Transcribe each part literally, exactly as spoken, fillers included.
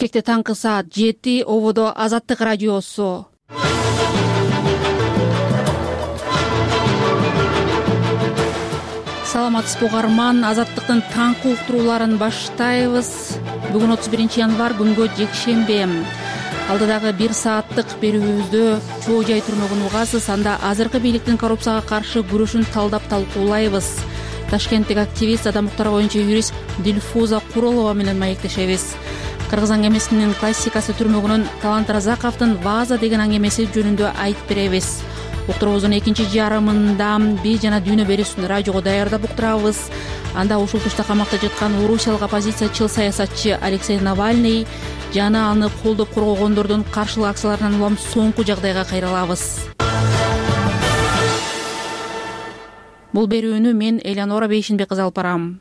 Бишкекте таңкы саат жети, ободо Азаттык радиосу. Саламатсызбы угарман, Азаттыктын таңкы уктурууларын баштайбыз. Бүгүн отуз биринчи январь, күнгө жекшембе. Алдыдагы бир сааттык берүүбүздө чоо жай түрмөгүн угасыз, анда азыркы бийликтин коррупцияга каршы күрөшүн талдап талкуулайбыз. Ташкенттик активист, адам укуктары боюнча юрист Дилфуза Куролова менен маектешебиз. Кыргыз аңгемесинин классикасы түрмөгүнүн Талант Разаковдун Ваза деген аңгемеси жөнүндө айтып беребиз. Уктуруубуздун экинчи жарымында бий жана дүйнө берүүсүн радиого даярдап уктурабыз. Анда ушул тушта камакта жаткан орусиялык оппозициячыл саясатчы Алексей Навальный жана аны колдоп коргогондордун каршылык акцияларынан улам соңку жагдайга кайрылабыз. Бул берүүнү мен Элеонора Бейшинбек кызы алып барам.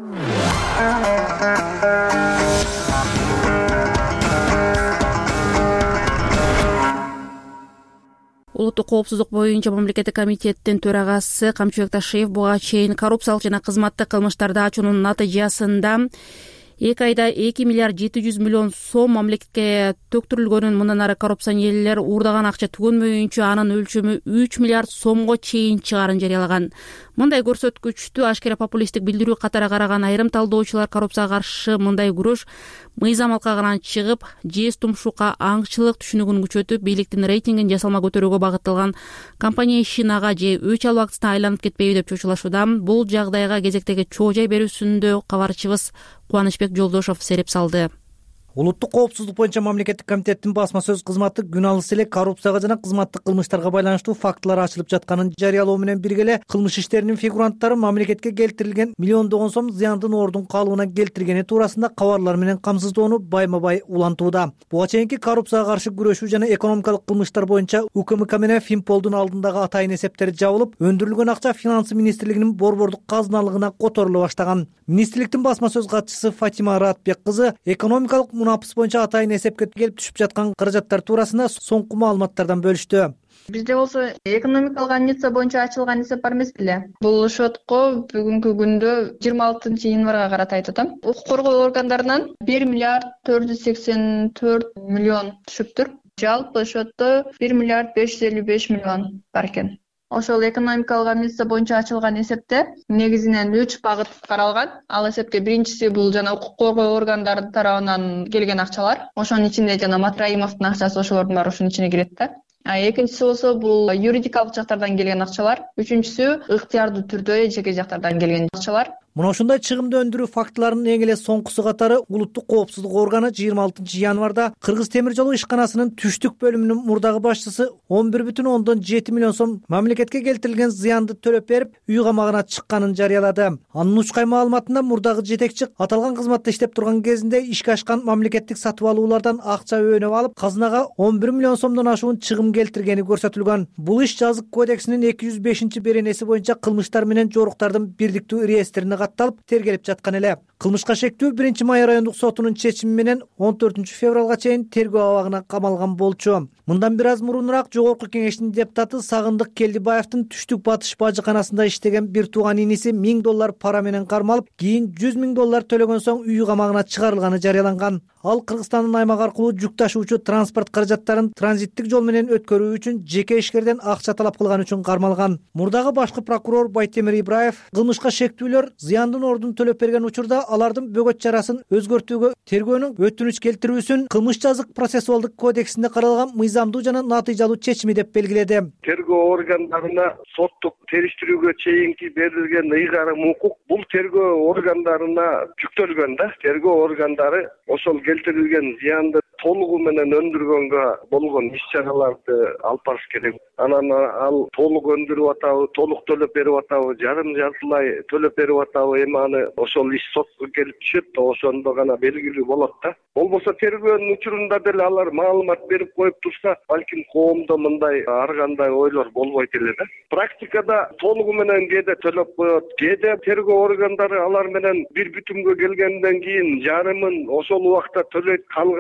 Улуттук коопсуздук боюнча мамлекеттик комитеттин төрагасы Камчыбек Ташиев буга чейин коррупциялык жана кызматтык кылмыштарды ачуунун натыйжасында эки айда эки миллиард жети жүз миллион сом мамлекетке төктүрүлгөнүн, мындан ары коррупционерлер уурдаган акча түгөнмөйүнчө анын өлчөмү үч миллиард сомго чейин чыгаарын жарыялаган. Мындай көрсөткүчтү ашкера популисттик билдирүү катары караган айрым талдоочулар коррупцияга каршы мындай күрөш мыйзам алкагынан чыгып, жез тумшукка аңчылык түшүнүгүн күчөтүп, бийликтин рейтингин жасалма көтөрүүгө багытталган компания ишинага же өч алуу актысына айланып кетпейби деп чочулашууда. Бул жагдайга кезектеги чоо жай берүүсүндө кабарчыбыз Кубанычбек Жолдошов сереп салды. Улуттук коопсуздук боюнча мамлекеттик комитеттин басма сөз кызматы күн алыс эле коррупцияга жана кызматтык кылмыштарга байланыштуу фактылар ачылып жатканын жарыялоо менен бирге эле кылмыш иштеринин фигуранттары мамлекетке келтирилген миллиондогон сом зыяндын ордун калыбына келтиргени туурасында кабарлар менен камсыздоону байма-бай улантууда. Буга чейинки коррупцияга каршы күрөшүү жана экономикалык кылмыштар боюнча УКМК менен Финполдун алдындагы атайын эсептери жабылып, өндүрүлгөн акча финансы министрлигинин борбордук казыналыгына которула баштаган. Министрликтин басма сөз катчысы Фатима Ратбек кызы экономикалык мунапыс боюнча атайын эсепке келип түшүп жаткан каражаттар туурасында соңку маалыматтардан бөлүштү. Бизде болсо экономикалык больница боюнча ачылган эсеп бар эмес беле. Бул шотко бүгүнкү күндө жыйырма алтынчы январга карата айтып атам. Укук коргоо органдарынан бир миллиард төрт жүз сексен төрт миллион түшүптүр. Жалпы шотто бир миллиард беш жүз элүү беш миллион бар экен. Ошол экономикалык больница боюнча ачылган эсепте негизинен үч багыт каралган. Ал эсепте биринчиси бул жана укук коргоо органдары тарабынан келген акчалар. Ошонун ичинде жана Матраимовдун акчасы ошолордун баары ушунун ичине кирет да. А экинчиси болсо бул юридикалык жактардан келген акчалар. Үчүнчүсү ыктыярдуу түрдө жеке жактардан келген акчалар. Мына ушундай чыгымды өндүрүү фактыларынын эң эле соңкусу катары улуттук коопсуздук органы жыйырма алтынчы январда Кыргыз темир жолу ишканасынын түштүк бөлүмүнүн мурдагы башчысы он бир бүтүн ондон жети миллион сом мамлекетке келтирилген зыянды төлөп берип, үй камагына чыкканын жарыялады. Анын учкай маалыматында мурдагы жетекчи аталган кызматта иштеп турган кезинде ишке ашкан мамлекеттик сатып алуулардан акча өөнөп алып, казынага он бир миллион сомдон ашуун чыгым келтиргени көрсөтүлгөн. Бул иш жазык кодексинин эки жүз бешинчи беренеси боюнча кылмыштар менен жоруктардын бирдиктүү реестрине катталып тергелип жаткан эле. Кылмышка шектүү биринчи май райондук сотунун чечими менен он төртүнчү февралга чейин тергөө абагына камалган болчу. Мындан бир аз мурунураак Жогорку Кеңештин депутаты Сагындык Келдибаевдин Түштүк Батыш бажыканасында иштеген бир тууган иниси миң доллар пара менен кармалып, кийин жүз миң доллар төлөгөн соң үй камагына чыгарылганы жарыяланган. Ал Кыргызстандын аймак аркылуу жүк ташуучу транспорт каражаттарын транзиттик жол менен өткөрүү үчүн жеке ишкерден акча талап кылган үчүн кармалган. Мурдагы башкы прокурор Байтемир Ибраев кылмышка шектүүлөр зыяндын ордун төлөп берген учурда алардын бөгөт чарасын өзгөртүүгө тергөөнүн өтүнүч келтирүүсүн кылмыш жазык процессуалдык кодексинде каралган мыйзамдуу жана натыйжалуу чечими деп белгиледи. Тергөө органдарына соттук териштирүүгө чейинки берилген ыйгарым укук бул тергөө органдарына жүктөлгөн да. Тергөө органдары ошол келтирилген зыянды толугу менен өндүргөнгө болгон иш-чараларды алып барыш керек. Анан ал толук өндүрүп атабы, толук төлөп берип атабы, жарым жартылай төлөп берип атабы, эми аны ошол иш сотко келип түшөт да, ошондо гана белгилүү болот да. Болбосо тергөөнүн учурунда деле алар маалымат берип коюп турса, балким коомдо мындай ар кандай ойлор болбойт эле да. Практикада толугу менен кээде төлөп коет, кээде тергөө органдары алар менен бир бүтүмгө келгенден кийин жарымын ошол убакта төлөйт, калганын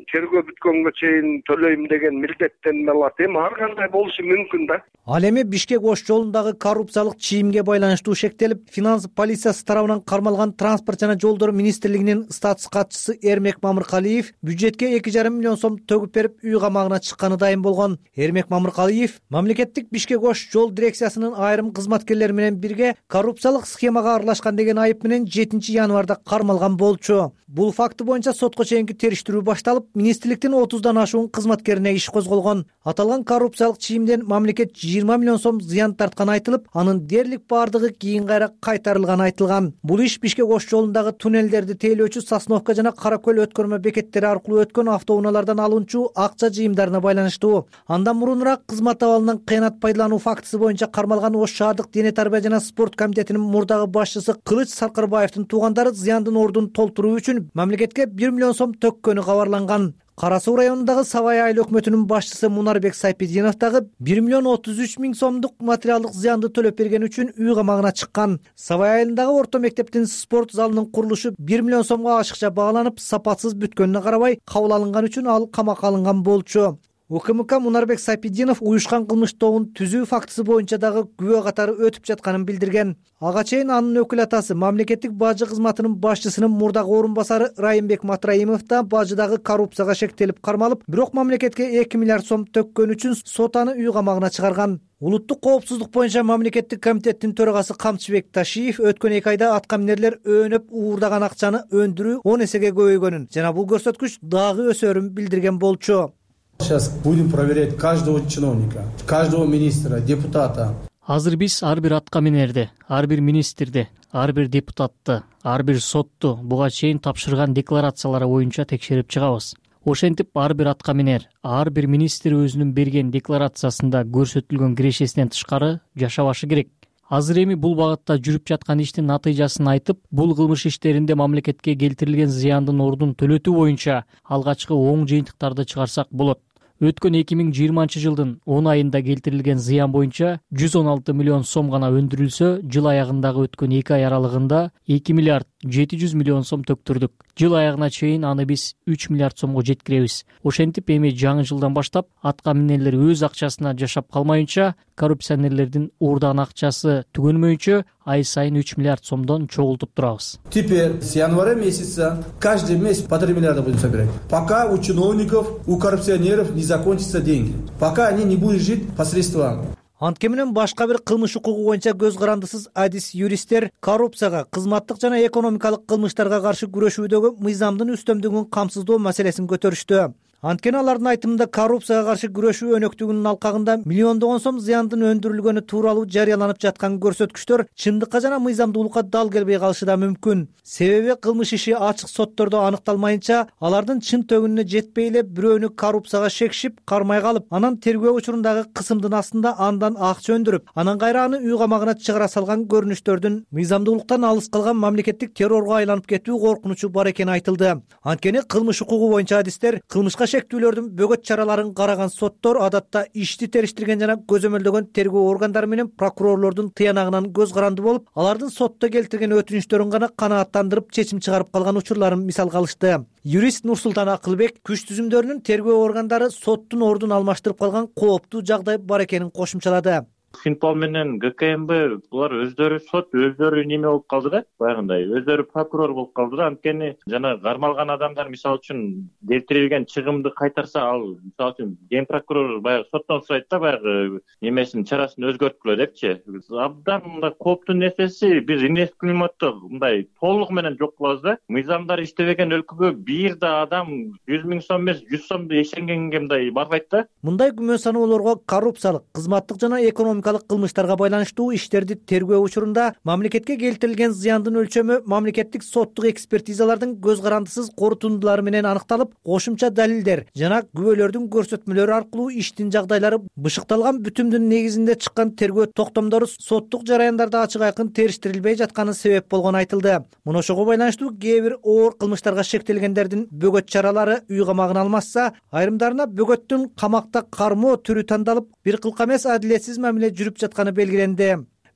тергөө бүткөнгө чейин төлөйм деген милдеттенме алат. Эми ар кандай болушу мүмкүн да. Ал эми Бишкек ош жолундагы коррупциялык чийимге байланыштуу шектелип, финанс полициясы тарабынан кармалган транспорт жана жолдор министрлигинин статус катчысы Эрмек Мамыркалиев бюджетке эки жарым миллион сом төгүп берип, үй камагына чыкканы дайым болгон. Эрмек Мамыркалиев мамлекеттик Бишкек ош жол дирекциясынын айрым кызматкерлери менен бирге коррупциялык схемага аралашкан деген айып менен жетинчи январда кармалган болчу. Бул факты боюнча сотко чейинки териштирүү башталып, министрликтин отуздан ашуун кызматкерине иш козголгон. Аталган коррупциялык чийимден мамлекет жыйырма миллион сом зыян тартканы айтылып, анын дээрлик баардыгы кийин кайра кайтарылганы айтылган. Бул иш Бишкек ош жолундагы туннелдерди тейлөөчү Сосновка жана Кара көл өткөрмө бекеттери аркылуу өткөн автоунаалардан алынчу акча жыйымдарына байланыштуу. Андан мурунураак кызмат абалынан кыянат пайдалануу фактысы боюнча кармалган Ош шаардык дене тарбия жана спорт комитетинин мурдагы башчысы Кылыч Саркарбаевдин туугандары зыяндын ордун толтуруу үчүн мамлекетке бир миллион сом төккөнү кабарланган. Кара суу районундагы Сабай айыл өкмөтүнүн башчысы Мунарбек Сайпидинов дагы бир миллион отуз үч миң сомдук материалдык зыянды төлөп бергени үчүн үй камагына чыккан. Сабай айылындагы орто мектептин спорт залынын курулушу бир миллион сомго ашыкча багаланып, сапатсыз бүткөнүнө карабай кабыл алынган үчүн ал камакка алынган болчу. УКМК Мунарбек Сайпидинов уюшкан кылмыш тобун түзүү фактысы боюнча дагы күбө катары өтүп жатканын билдирген. Ага чейин анын өкүл атасы мамлекеттик бажы кызматынын башчысынын мурдагы орун басары Райымбек Матраимов да бажыдагы коррупцияга шектелип кармалып, бирок мамлекетке эки миллиард сом төккөн үчүн сот аны үй камагына чыгарган. Улуттук коопсуздук боюнча мамлекеттик комитеттин төрагасы Камчыбек Ташиев өткөн эки айда аткаминерлер өөнөп уурдаган акчаны өндүрүү он эсеге көбөйгөнүн жана бул көрсөткүч дагы өсөрүн билдирген болчу. Сейчас будем проверять каждого чиновника, каждого министра, депутата. Азыр биз ар бир аткаминерди, ар бир министрди, ар бир депутатты, ар бир сотту буга чейин тапшырган декларациялары боюнча текшерип чыгабыз. Ошентип ар бир аткаминер, ар бир министр өзүнүн берген декларациясында көрсөтүлгөн кирешесинен тышкары жашабашы керек. Азыр эми бул багытта жүрүп жаткан иштин натыйжасын айтып, бул кылмыш иштеринде мамлекетке келтирилген зыяндын ордун төлөтүү боюнча алгачкы оң жыйынтыктарды чыгарсак болот. Өткөн эки миң жыйырманчы жылдын он айында келтирилген зыян боюнча жүз он алты миллион сом гана өндүрүлсө, жыл аягындагы өткөн эки ай аралыгында эки миллиард жети жүз миллион сом төктүрдүк. Жыл аягына чейин аны биз үч миллиард сомго жеткиребиз. Ошентип эми жаңы жылдан баштап аткаминерлер өз акчасына жашап калмайынча, коррупционерлердин уурдаган акчасы түгөнмөйүнчө ай сайын үч миллиард сомдон чогултуп турабыз. Теперь с января месяца каждый месяц по три миллиарда будем собирать. Пока у чиновников, у коррупционеров не закончатся деньги. Пока они не будут жить по средствам. Антке менен башка бир кылмыш укугу боюнча көз карандысыз адис юристтер коррупцияга, кызматтык жана экономикалык кылмыштарга каршы күрөшүүдөгү мыйзамдын үстөмдүгүн камсыздоо маселесин көтөрүштү. Анткени алардын айтымында коррупцияга каршы күрөшүү өнөктүгүнүн алкагында миллиондогон сом зыяндын өндүрүлгөнү тууралуу жарыяланып жаткан көрсөткүчтөр чындыкка жана мыйзамдуулукка дал келбей калышы да мүмкүн. Себеби кылмыш иши ачык соттордо аныкталмайынча, алардын чын төгүнүнө жетпей эле бирөөнү коррупцияга шекшип, кармай калып, анан тергөө учурундагы кысымдын астында андан акча өндүрүп, анан кайра аны үй камагына чыгара салган көрүнүштөрдүн мыйзамдуулуктан алыс калган мамлекеттик террорго айланып кетүү коркунучу бар экени айтылды. Анткени кылмыш укугу боюнча адистер кылмышка шектүүлөрдүн бөгөт чараларын караган соттор адатта ишти териштирген жана көзөмөлдөгөн тергөө органдары менен прокурорлордун тыянагынан көз каранды болуп, алардын сотто келтирген өтүнүчтөрүн гана канааттандырып чечим чыгарып калган учурларын мисалга алышты. Юрист Нурсултан Акылбек күч түзүмдөрүнүн тергөө органдары соттун ордун алмаштырып калган кооптуу жагдай бар экенин кошумчалады. Синпол менен ГКМБ булар өздөрү сот, өздөрү неме болуп калды да, баягындай өздөрү прокурор болуп калды да. Анткени жана кармалган адамдар мисалы үчүн келтирилген чыгымды кайтарса, ал мисалы үчүн ген прокурор баягы соттон сурайт да, баягы немесин чарасын өзгөрткүлө депчи. Абдан мындай кооптуу нерсеси, биз инвест климатты мындай толук менен жок кылабыз да. Мыйзамдар иштебеген өлкөгө бир да адам жүз миң сом эмес, жүз сомду ишенгенге мындай барбайт да. Мындай күмөн саноолорго коррупциялык, кызматтык жана экономикалык кылмыштарга байланыштуу иштерди тергөө учурунда мамлекетке келтирилген зыяндын өлчөмү мамлекеттик соттук экспертизалардын көз карандысыз корутундулары менен аныкталып, кошумча далилдер жана күбөлөрдүн көрсөтмөлөрү аркылуу иштин жагдайлары бышыкталган бүтүмдүн негизинде чыккан тергөө токтомдору соттук жараяндарда ачык айкын териштирилбей жатканы себеп болгону айтылды. Мына ошого байланыштуу кээ бир оор кылмыштарга шектелгендердин бөгөт чаралары үй камагына алмашса, айрымдарына бөгөттүн камакта кармоо түрү тандалып, бир кылка эмес адилетсиз мамиле жүрүп жатканы белгиленди.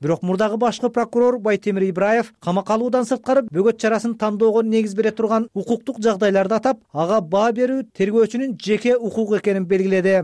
Бирок мурдагы башкы прокурор Байтемир Ибраев камакка алуудан сырткары бөгөт чарасын тандоого негиз бере турган укуктук жагдайларды атап, ага баа берүү тергөөчүнүн жеке укугу экенин белгиледи.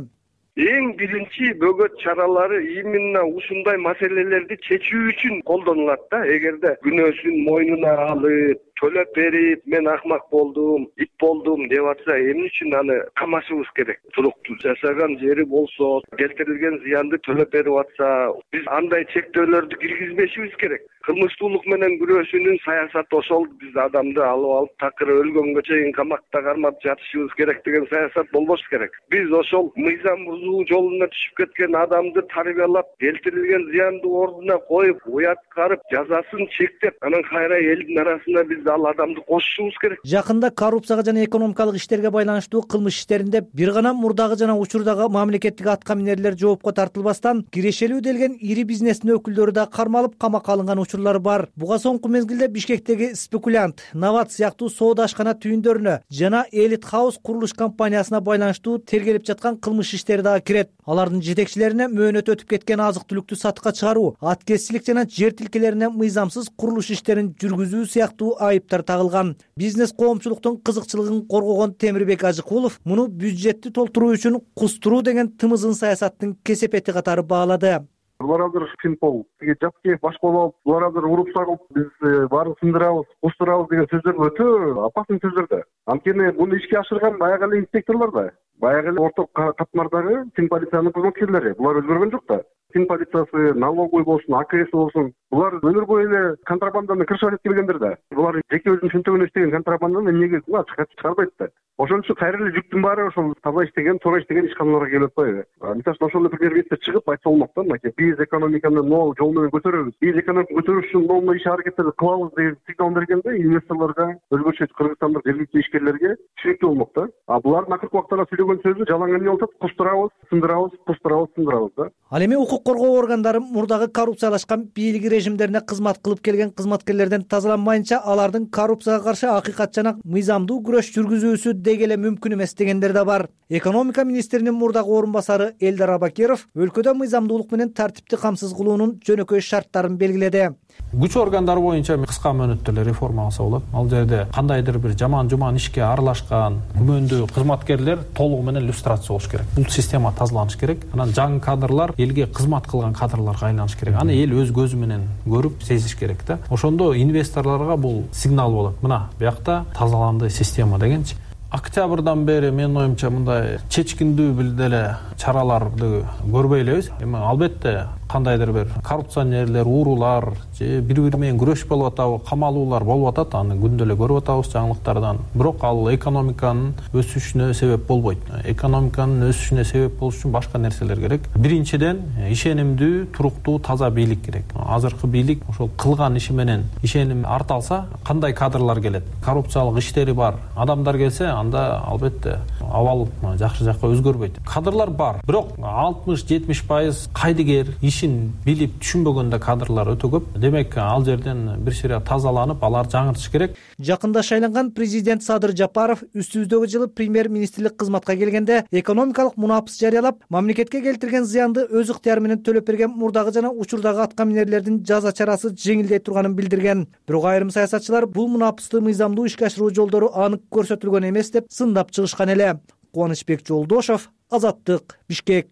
Эң биринчи бөгөт чаралары именно ушундай маселелерди чечүү үчүн колдонулат да. Эгерде күнөөсүн мойнуна алып, төлөп берип, мен акмак болдум, ит болдум деп атса, эмне үчүн аны камашыбыз керек? Туруктуу жашаган жери болсо, келтирилген зыянды төлөп берип атса, биз андай чектөөлөрдү киргизбешибиз керек. Кылмыштуулук менен күрөшүүнүн саясаты ошол. Биз адамды алып алып такыр өлгөнгө чейин камакта кармап жатышыбыз керек деген саясат болбош керек. Биз ошол мыйзам бузуу жолуна түшүп кеткен адамды тарбиялап, келтирилген зыянды ордуна коюп, уяткарып, жазасын чектеп, анан кайра элдин арасына биз ал адамды кошушубуз керек. Жакында коррупцияга жана экономикалык иштерге байланыштуу кылмыш иштеринде бир гана мурдагы жана учурдагы мамлекеттик аткаминерлер жоопко тартылбастан кирешелүү делген ири бизнестин өкүлдөрү да кармалып камакка алынган учурлар бар. Буга соңку мезгилде Бишкектеги Спекулянт, Нават сыяктуу соода ашкана түйүндөрүнө жана Элит Хаус курулуш компаниясына байланыштуу тергелип жаткан кылмыш иштери дагы кирет. Алардын жетекчилерине мөөнөт өтүп кеткен азык-түлүктү сатыкка чыгаруу, аткезчилик жана жер тилкелерине мыйзамсыз курулуш иштерин жүргүзүү сыяктуу айыптар тагылган. Бизнес коомчулуктун кызыкчылыгын коргогон Темирбек Ажыкулов муну бюджетти толтуруу үчүн кустуруу деген тымызын саясаттын кесепети катары баалады. Булар азыр Синпол, тиги Жапкеев баш болуп, булар азыр уруп сагып, биз баарын сындырабыз, кустурабыз деген сөздөр өтө апасың сөздөр да. Анткени муну ишке ашырган баягы эле инспекторлор да, баягы эле орток катмардагы Тин полициянын кызматкерлери. Булар өзгөргөн жок да. Тин полициясы, налоговый болсун, А К С болсун, булар өмүр бою эле контрабанданы кыршап келгендер да. Булар жеке өзүнүн чөнтөгүнө иштеген контрабанданы эмнеге чыгарбайт да. Ошон үчүн кайра эле жүктүн баары ошол таза иштеген, туура иштеген ишканаларга келип атпайбы? Мисалы үчүн ошол эле премьер-министр чыгып айтса болмок да, мынакей биз экономиканы новый жол менен көтөрөбүз. Биз экономиканы көтөрүш үчүн новый иш аракеттерди кылабыз деген сигнал бергенде инвесторлорго, өзгөчө кыргызстандык жергиликтүү ишкерлерге түшүнүктүү болмок да. А булардын акыркы убактарда сүйлөгөн сөзү жалаң эмне болуп атат? Кустурабыз, сындырабыз, кустурабыз, сындырабыз да. Ал эми укук коргоо органдары мурдагы коррупциялашкан бийлик режимдерине кызмат кылып келген кызматкерлерден тазаланмайынча алардын коррупцияга каршы акыйкат жана мыйзамдуу күрөш жүргүзүүсү деги эле мүмкүн эмес дегендер да бар. Экономика министринин мурдагы орун басары Элдар Абакиров өлкөдө мыйзамдуулук менен тартипти камсыз кылуунун жөнөкөй шарттарын белгиледи. Күч органдары боюнча кыска мөөнөттө эле реформа алса болот. Ал жерде кандайдыр бир жаман-жуман ишке аралашкан күмөндүү кызматкерлер толугу менен иллюстрация болуш керек. Бул система тазаланыш керек. Анан жаңы кадрлар элге кызмат кылган кадрларга айланыш керек. Аны эл өз көзү менен көрүп, сезиш керек да. Ошондо инвесторлорго бул сигнал болот. Мына биякта тазаланды система дегенчи. Октябрдан бери менин оюмча мындай чечкиндүү бир деле чараларды көрбөй элебиз. Эми албетте кандайдыр бир коррупционерлер, уурулар же бири-бири менен күрөш болуп атабы, камалуулар болуп атат, аны күндө эле көрүп атабыз жаңылыктардан. Бирок ал экономиканын өсүшүнө себеп болбойт. Экономиканын өсүшүнө себеп болуш үчүн башка нерселер керек. Биринчиден ишенимдүү, туруктуу, таза бийлик керек. Азыркы бийлик ошол кылган иши менен ишеним арталса, кандай кадрлар келет? Коррупциялык иштери бар адамдар келсе, анда албетте абал жакшы жакка өзгөрбөйт. Кадрлар бар, бирок алтымыш жетимиш пайыз кайдыгер ишин билип түшүнбөгөндө кадрлар өтө көп. Демек ал жерден бир сыйра тазаланып, алар жаңыртыш керек. Жакында шайланган президент Садыр Жапаров үстүбүздөгү жылы премьер-министрлик кызматка келгенде экономикалык мунапыс жарыялап, мамлекетке келтирген зыянды өз ыктыяры менен төлөп берген мурдагы жана учурдагы аткаминерлердин жаза чарасы жеңилдей турганын билдирген. Бирок айрым саясатчылар бул мунапысты мыйзамдуу ишке ашыруу жолдору анык көрсөтүлгөн эмес деп сындап чыгышкан эле. Кубанычбек Жолдошов, Азаттык, Бишкек.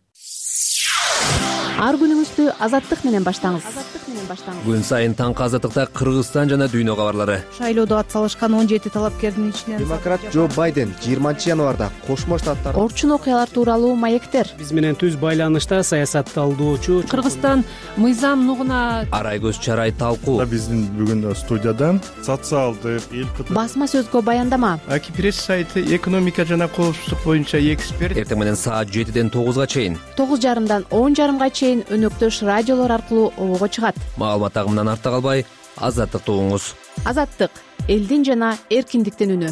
Ар күнүңүздү Азаттык менен баштаңыз. Күн сайын таңкы Азаттыкта Кыргызстан жана дүйнө кабарлары. Шайлоодо ат салышкан он жети талапкердин ичинен демократ Джо Байден жыйырманчы январда Кошмо Штаттар орчун окуялар тууралуу маектер. Биз менен түз байланышта саясат талдоочу Кыргызстан мыйзам нугуна Арайгөз Чарай талкуу. Биздин бүгүн студиядан социалдык басма сөзгө баяндама. Аки пресс сайты экономика жана коопсуздук боюнча эксперт. Эртең менен саат жетиден тогузга чейин, тогуз жарымдан он жарымга чейин өнөктөш радиолор аркылуу обого чыгат. Маалымат агымынан артта калбай, Азаттыкты угуңуз. Азаттык — элдин жана эркиндиктин үнү.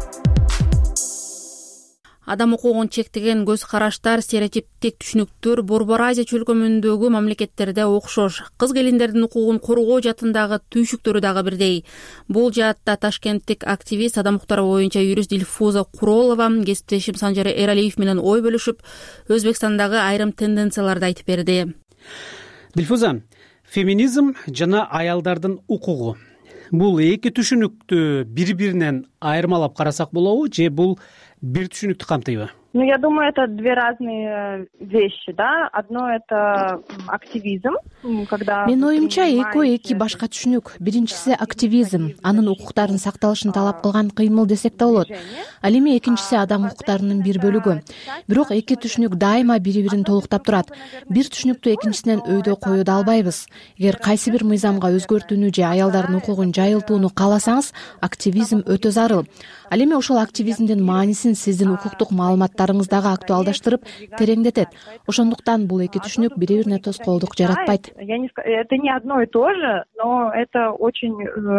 Адам укугун чектеген көз караштар, стереотиптик түшүнүктөр Борбор Азия чөлкөмүндөгү мамлекеттерде окшош. Кыз келиндердин укугун коргоо жаатындагы түйшүктөрү дагы бирдей. Бул жаатта ташкенттик активист, адам укуктары боюнча юрист Дилфуза Куролова кесиптешим Санжар Эралиев менен ой бөлүшүп, Өзбекстандагы айрым тенденцияларды айтып берди. Дилфуза, феминизм жана аялдардын укугу бул эки түшүнүктү бири биринен айырмалап карасак болобу же бул бир түшүнүктү камтыйбы? Ну, я думаю, это две разные вещи, да. Одно это активизм, когда... Менин оюмча экөө эки башка түшүнүк. Биринчиси активизм, анын укуктарынын сакталышын талап кылган кыймыл десек да болот. Ал эми экинчиси адам укуктарынын бир бөлүгү. Бирок эки түшүнүк дайыма бири бирин толуктап турат. Бир түшүнүктү экинчисинен өйдө коюу да албайбыз. Эгер кайсы бир мыйзамга өзгөртүүнү же аялдардын укугун жайылтууну кааласаңыз, активизм өтө зарыл. Ал эми ошол активизмдин маанисин сиздин укуктук маалыматтарыңыздагы актуалдаштырып, тереңдетет. Ошондуктан бул эки түшүнүк бири бирине тоскоолдук жаратпайт. Это не одно и то же, но это очень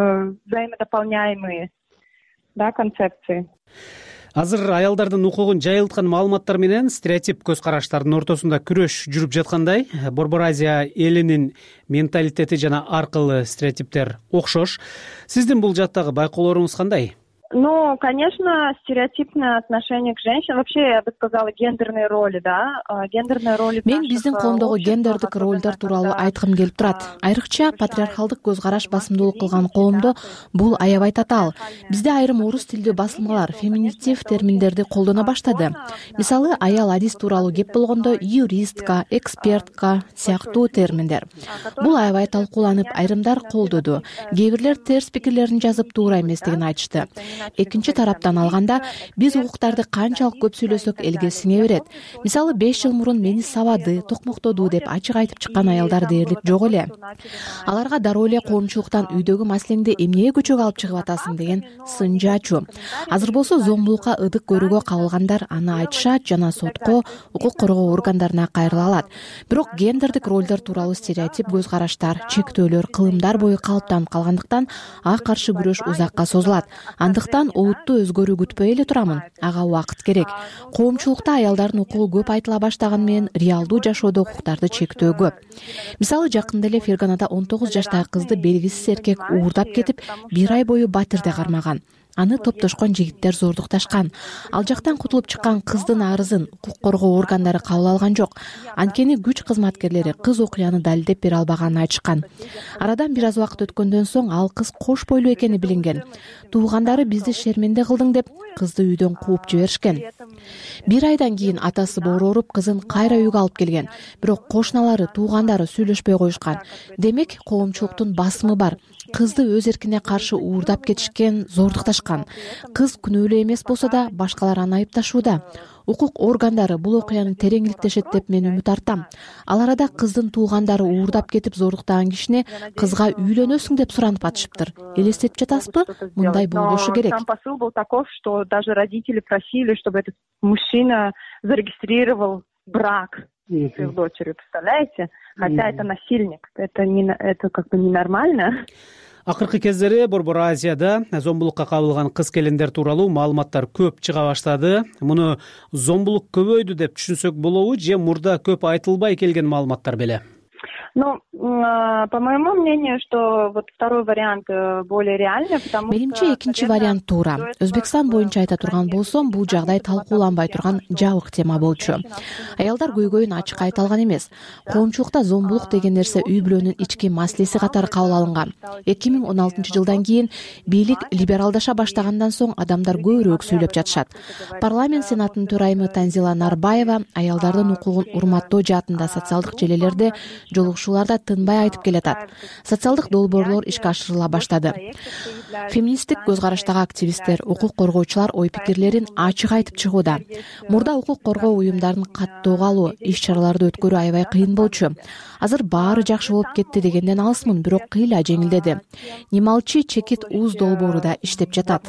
взаимодополняемые, да, концепции. Азыр аялдардын укугун жайылткан маалыматтар менен стереотип көз караштардын ортосунда күрөш жүрүп жаткандай. Борбор Азия элинин менталитети жана аркылы стереотиптер окшош. Сиздин бул жактагы байкоолоруңуз кандай? Ну, конечно, стереотипное отношение к женщинам, вообще, я бы сказала, гендерные роли, да, гендерные роли. Мен биздин коомдогу гендердик ролдор тууралуу айткым келип турат. Айрыкча патриархалдык көз караш басымдуулук кылган коомдо бул аябай татаал. Бизде айрым орус тилдүү басылмалар феминитив терминдерди колдоно баштады. Мисалы, аял адис тууралуу кеп болгондо юристка, экспертка сыяктуу терминдер. Бул аябай талкууланып, айрымдар колдоду. Кээ бирлер терс пикирлерин жазып туура эместигин айтышты. Экинчи тараптан алганда, биз укуктарды канчалык көп сүйлөсөк элге сиңе берет. Мисалы, беш жыл мурун мени сабады, токмоктоду деп ачык айтып чыккан аялдар дээрлик жок эле. Аларга дароо эле коомчулуктан үйдөгү маселеңди эмнеге көчөгө алып чыгып атасың деген сын жаачу. Азыр болсо зомбулукка ыдык көрүүгө кабылгандар аны айтышат жана сотко, укук коргоо органдарына кайрыла алат. Бирок гендердик ролдор тууралуу стереотип көз караштар, чектөөлөр, кылымдар бою калыптанып калгандыктан ага каршы күрөш узакка созулат. Андыктан улутту өзгөрүү күтпөй эле турамын. Ага убакыт керек. Коомчулукта аялдардын укугу көп айтыла баштаган менен реалдуу жашоодо укуктарды чектөө көп. Мисалы, жакында эле Ферганада он тогуз жаштагы кызды белгисиз эркек уурдап кетип, бир ай бою батирде кармаган. Аны топтошкон жигиттер зордукташкан. Ал жактан кутулуп чыккан кыздын арызын укук коргоо органдары кабыл алган жок. Анткени күч кызматкерлери кыз окуяны далилдеп бере албаганын айтышкан. Арадан бир аз убакыт өткөндөн соң ал кыз кош бойлуу экени билинген. Туугандары бизди шерменде кылдың деп кызды үйдөн кууп жиберишкен. Бир айдан кийин атасы боорооруп кызын кайра үйгө алып келген. Бирок кошуналары, туугандары сүйлөшпөй коюшкан. Демек, коомчулуктун басымы бар. Кызды өз эркине каршы уурдап кетишкен, зордукташкан. Кыз күнөөлүү эмес болсо да, башкалар аны айыпташууда. Укук органдары бул окуяны тереңиликтешет деп мен үмүт артам. Ал арада кыздын туугандары уурдап кетип зордуктаган кишине кызга үйлөнөсүң деп суранып атышыптыр. Элестетип жатасызбы? Мындай болбошу керек. Сам посыл был таков, что даже родители просили, чтобы этот мужчина зарегистрировал брак с их дочерью, представляете? Хотя это насильник, это не, это как бы ненормально. Акыркы кездери Борбор Азияда зомбулукка кабылган кыз келиндер тууралуу маалыматтар көп чыга баштады. Муну зомбулук көбөйдү деп түшүнсөк болобу же мурда көп айтылбай келген маалыматтар беле? Ну, по моему мнению, что вот второй вариант более реальный, потому что... Менимче экинчи вариант туура. Өзбекстан боюнча айта турган болсом, бул жагдай талкууланбай турган жабык тема болчу. Аялдар көйгөйүн ачык айта алган эмес. Коомчулукта зомбулук деген нерсе үй бүлөнүн ички маселеси катары кабыл алынган. эки миң он алтынчы жылдан кийин бийлик либералдаша баштагандан соң адамдар көбүрөөк сүйлөп жатышат. Парламент сенатынын төрайымы Танзила Нарбаева аялдардын укугун урматтоо жаатында социалдык желелерде жолугушууларда тынбай айтып келатат. Социалдык долбоорлор ишке ашырыла баштады. Феминисттик көз караштагы активисттер, укук коргоочулар ой пикирлерин ачык айтып чыгууда. Мурда укук коргоо уюмдарын каттоого алуу, иш-чараларды өткөрүү аябай кыйын болчу. Азыр баары жакшы болуп кетти дегенден алысмын, бирок кыйла жеңилдеди. Немалчы чекит уз долбоору да иштеп жатат.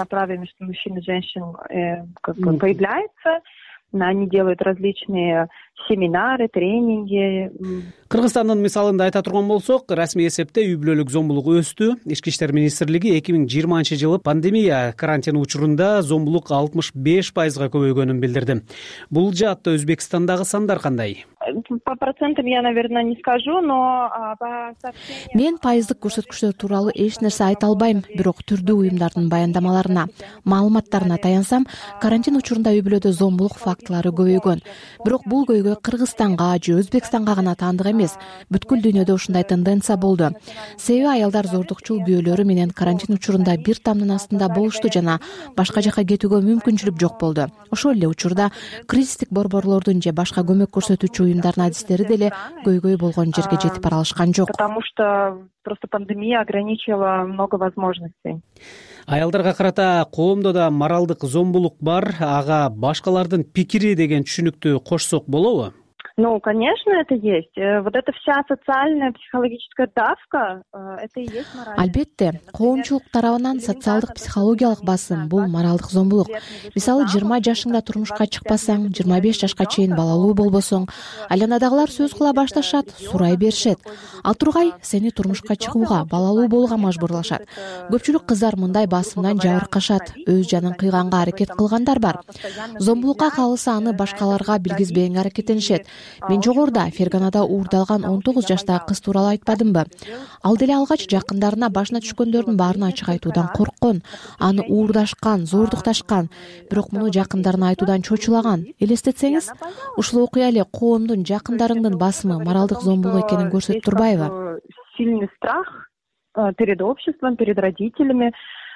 Они делают различные семинары, тренинги. Кыргызстандын мисалында айта турган болсок, расмий эсепте үй бүлөлүк зомбулук өстү. Ички иштер министрлиги эки миң жыйырманчы жылы пандемия карантини учурунда зомбулук алтымыш беш пайызга көбөйгөнүн билдирди. Бул жаатта Өзбекстандагы сандар кандай? по процентам я, наверное, не скажу, но по сообщениям... Мен пайыздык көрсөткүчтөр тууралуу эч нерсе айта албайм, бирок түрдүү уюмдардын баяндамаларына, маалыматтарына таянсам, карантин учурунда үй бүлөдө зомбулук фактылары көбөйгөн. Бирок бул көйгөй Кыргызстанга же Өзбекстанга гана таандык эмес, бүткүл дүйнөдө ушундай тенденция болду. Себеби аялдар зордукчул күйөөлөрү менен карантин учурунда бир тамдын астында болушту жана башка жака кетүүгө мүмкүнчүлүк жок болду. Ошол эле учурда кризистик борборлордун же башка көмөк көрсөтүүчү уюмдардын адистери деле көйгөй болгон жерге жетип бара алышкан жок. Потому что просто пандемия ограничила много возможностей. Аялдарга карата коомдо да моралдык зомбулук бар, ага башкалардын пикири деген түшүнүктү кошсок болобу? Ну, конечно, это есть. Вот эта вся социальная, психологическая давка, это и есть мораль. Албетте, коомчулук тарабынан социалдык психологиялык басым бул моралдык зомбулук. Мисалы, жыйырма жашыңда турмушка чыкпасаң, жыйырма беш жашка чейин балалуу болбосоң, айланадагылар сөз кыла башташат, сурай беришет. Ал тургай сени турмушка чыгууга, балалуу болууга мажбурлашат. Көпчүлүк кыздар мындай басымдан жабыркашат, өз жанын кыйганга аракет кылгандар бар. Зомбулукка калыса аны башкаларга билгизбегенге аракеттенишет. Мен жогоруда Ферганада уурдалган он тогуз жаштагы кыз тууралуу айтпадымбы? Ал деле алгач жакындарына башына түшкөндөрдүн баарын ачык айтуудан корккон, аны уурдашкан, зордукташкан, бирок муну жакындарына айтуудан чочулаган. Элестетсеңиз, ушул окуя эле коомдун жакындарыңдын басымы моралдык зомбулук экенин көрсөтүп турбайбы? Сильный страх перед обществом, перед родителями.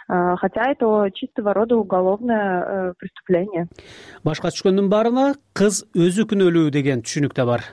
Хотя это чистого рода уголовное преступление. Башка түшкөндүн баарына кыз өзү күнөөлүү деген түшүнүк да бар.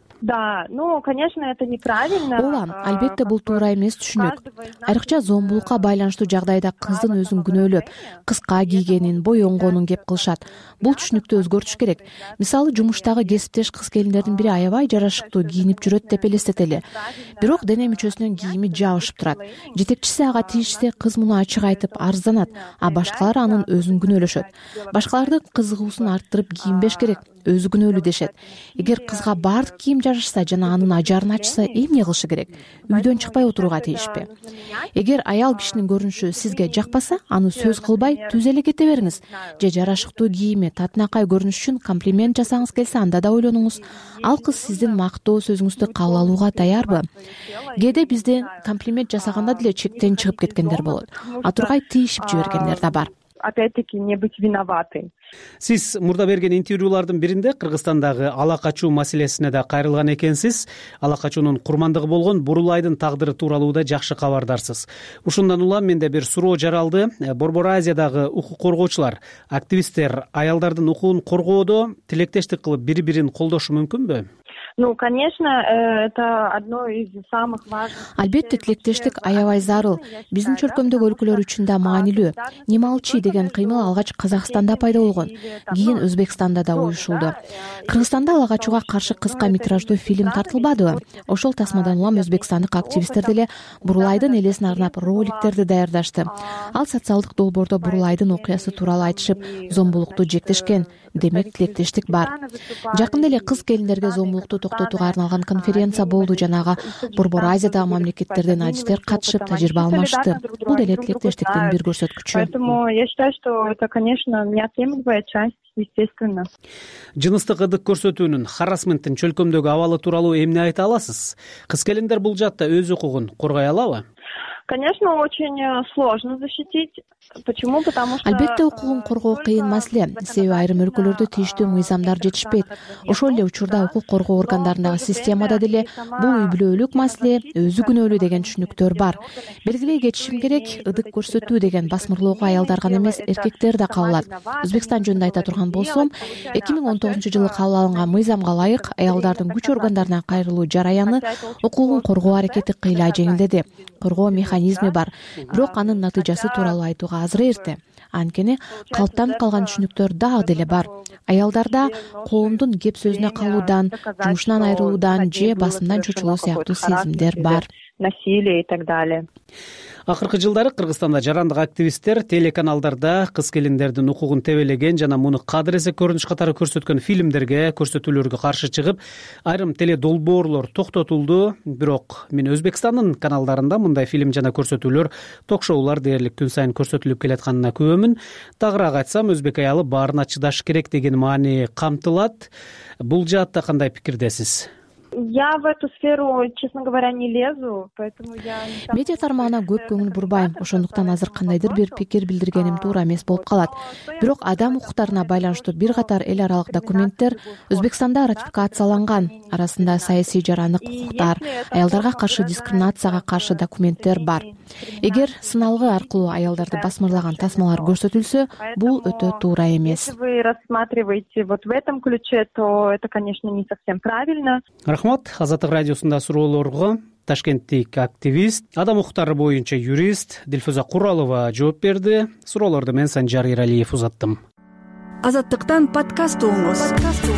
Да, ну, конечно, это неправильно. Ооба, албетте бул туура эмес түшүнүк. Айрыкча зомбулукка байланыштуу жагдайда кыздын өзүн күнөөлөп, кыска кийгенин, боенгонун кеп кылышат. Бул түшүнүктү өзгөртүш керек. Мисалы, жумуштагы кесиптеш кыз келиндердин бири аябай жарашыктуу кийинип жүрөт деп элестетели. Бирок дене мүчөсүнүн кийими жабышып турат. Жетекчиси ага тийишсе, кыз муну ачык айтып арызданат, а башкалар анын өзүн күнөөлөшөт. Башкалардын кызыгуусун арттырып кийинбеш керек, өзү күнөөлүү дешет. Эгер кызга баардык кийим жашса жана анын ажарын ачса, эмне кылышы керек? Үйдөн чыкпай отурууга тийишпи? Эгер аял кишинин көрүнүшү сизге жакпаса, аны сөз кылбай түз эле кете бериңиз. Же жарашыктуу кийими, татынакай көрүнүш үчүн комплимент жасаңыз келсе, анда да ойлонуңуз. Ал кыз сиздин мактоо сөзүңүздү кабыл алууга даярбы? Кээде бизде комплимент жасаганда деле чектен чыгып кеткендер болот. А тургай тийишип жибергендер да бар. Опять-таки не быть виноватой. Сиз мурда берген интервьюлардын биринде Кыргызстандагы ала качуу маселесине да кайрылган экенсиз. Ала качуунун курмандыгы болгон Бурулайдын тагдыры тууралуу да жакшы кабардарсыз. Ушундан улам менде бир суроо жаралды. Борбор Азиядагы укук коргоочулар, активисттер аялдардын укугун коргоодо тилектештик кылып бири-бирин колдошу мүмкүнбү? Ну, конечно, это одно из самых важных. Албетте, тилектештик аябай зарыл. Биздин чөлкөмдөгү өлкөлөр үчүн да маанилүү. Немалчы деген кыймыл алгач Казакстанда пайда болгон. Кийин Өзбекстанда да уюшулду. Кыргызстанда ала качууга каршы кыска метраждуу фильм тартылбадыбы? Ошол тасмадан улам өзбекстандык активисттер деле Бурулайдын элесине арнап роликтерди даярдашты. Ал социалдык долбоордо Бурулайдын окуясы тууралуу айтышып, зомбулукту жектешкен. Демек, тилектештик бар. Жакында эле кыз келиндерге зомбулукту токтотууга арналган конференция болду. Жанагы Борбор Азиядагы мамлекеттерден адистер катышып, тажрыйба алмашты. Бул деле тилектештиктин бир көрсөткүчү. Поэтому я считаю, что это, конечно, неотъемлемая часть, естественно. Жыныстык ырдык көрсөтүүнүн, харассменттин чөлкөмдөгү абалы тууралуу эмне айта аласыз? Кыз келиндер бул жакта өз укугун коргой алабы? Конечно, очень сложно защитить. Почему? Потому что... Албетте, укугун коргоо кыйын маселе. Себеби айрым өлкөлөрдө тийиштүү мыйзамдар жетишпейт. Ошол эле учурда укук коргоо органдарындагы системада деле бул үй бүлөлүк маселе, өзү күнөөлүү деген түшүнүктөр бар. Белгилей кетишим керек, ырдык көрсөтүү деген басмырлоого аялдар гана эмес, эркектер да кабылат. Өзбекстан жөнүндө айта турган болсом, эки миң он тогузунчу жылы кабыл алынган мыйзамга ылайык аялдардын күч органдарына кайрылуу жараяны укугун коргоо аракети кыйла жеңилдеди. Коргоо механизми бар, бирок анын натыйжасы тууралуу айтууга азыр эрте. Анткени калыптанып калган түшүнүктөр дагы деле бар. Аялдарда коомдун кеп сөзүнө калуудан, жумушунан айрылуудан же басымдан чочулуу сыяктуу сезимдер бар. Насилие и так далее. акыркы жылдары Кыргызстанда жарандык активисттер телеканалдарда кыз келиндердин укугун тебелеген жана муну кадыресе көрүнүш катары көрсөткөн фильмдерге, көрсөтүүлөргө каршы чыгып, айрым теледолбоорлор токтотулду. Бирок мен Өзбекстандын каналдарында мындай фильм жана көрсөтүүлөр, ток-шоулар дээрлик күн сайын көрсөтүлүп келатканына күбөмүн. Тагыраак айтсам, өзбек аялы баарына чыдаш керек деген маани камтылат. Бул жаатта кандай пикирдесиз? Я в эту сферу, честно говоря, не лезу, поэтому я... Медиа тармагына көп көңүл бурбайм, ошондуктан азыр кандайдыр бир пикир билдиргеним туура эмес болуп калат. Бирок адам укуктарына байланыштуу бир катар эл аралык документтер Өзбекстанда ратификацияланган. Арасында саясий жарандык укуктар, аялдарга каршы дискриминацияга каршы документтер бар. Эгер сыналгы аркылуу аялдарды басмырлаган тасмалар көрсөтүлсө, бул өтө туура эмес. Если вы рассматриваете вот в этом ключе, то это, конечно, не совсем правильно. Рахмат. Азаттык радиосунда суроолорго ташкенттик активист, адам укуктары боюнча юрист Дилфуза Куралова жооп берди. Суроолорду мен Санжар Иралиев узаттым. Азаттыктан подкаст угуңуз.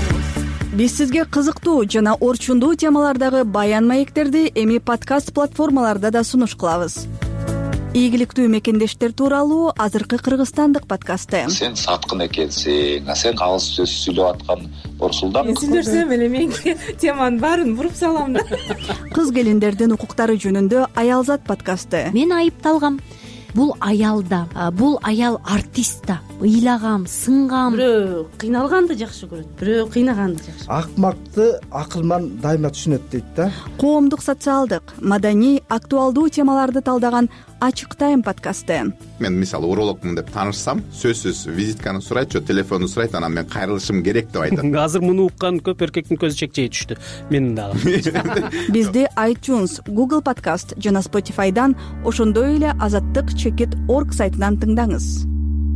Биз сизге кызыктуу жана орчундуу темалардагы баян маектерди эми подкаст платформаларда да сунуш кылабыз. Ийгиликтүү мекендештер тууралуу азыркы кыргызстандык подкасты. Сен саткын экенсиң, сен алыс сөз сүйлөп аткан Борсулдан. Мен сүйлөсөм эле менин теманын баарын буруп салам да. Кыз келиндердин укуктары жөнүндө Аялзат подкасты. Мен айыпталгам. Бул аял да, бул аял артист да. Ыйлагам, сынгам. Бирөө кыйналганды жакшы көрөт, бирөө кыйнаганды жакшы. Акмакты акылман дайыма түшүнөт дейт да. Коомдук, социалдык, маданий, актуалдуу темаларды талдаган Ачык тайм подкасты. Мен мисалы урологмун деп таанышсам, сөзсүз визитканы сурайт, же телефонду сурайт, анан мен кайрылышым керек деп айтат. Азыр муну уккан көп эркектин көзү чекчей түштү. Менин дагы. Бизди iTunes, Google Podcast жана Spotify'дан, ошондой эле азаттык чекит точка орг сайтынан тыңдаңыз.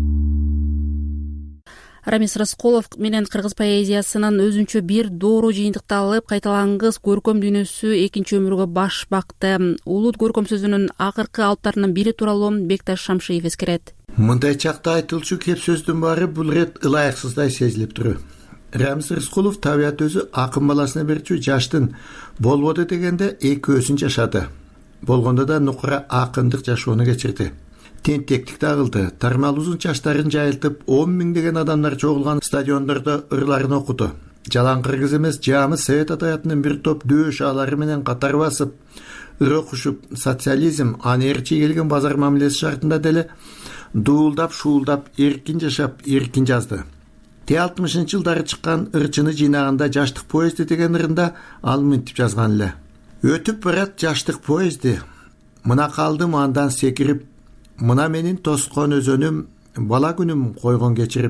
Рамис Расколов менен кыргыз поэзиясынын өзүнчө бир доору жыйынтыкталып, кайталангыс көркөм дүйнөсү экинчи өмүргө баш бакты. Улут көркөм сөзүнүн акыркы алыптарынын бири тууралуу Бекташ Шамшиев эскерет. Мындай чакта айтылчу кеп сөздүн баары бул рет ылайыксыздай сезилип турат. Рамис Расколов табият өзү акын баласына берчү жаштын болбоду дегенде экөөсүн жашады. Болгондо да нукура акындык жашоону кечирди. Тентектик тагылды, тармал узун чачтарын жайылтып, он миңдеген адамдар чогулган стадиондордо ырларын окуду. Жалаң кыргыз эмес, жамы совет атаятынын бир топ дөш алары менен катар басып, ыр окушуп, социализм, аны эрчи келген базар мамилеси шартында деле дуулдап, шуулдап, эркин жашап, эркин жазды. Те алтымышынчы жылдары чыккан ырчыны жыйнагында Жаштык поезди деген ырында ал мынтип жазган эле. Өтүп барат жаштык поезди, мына калдым андан секирип, мына менин тоскон өзөнүм, бала күнүм койгон кечирип.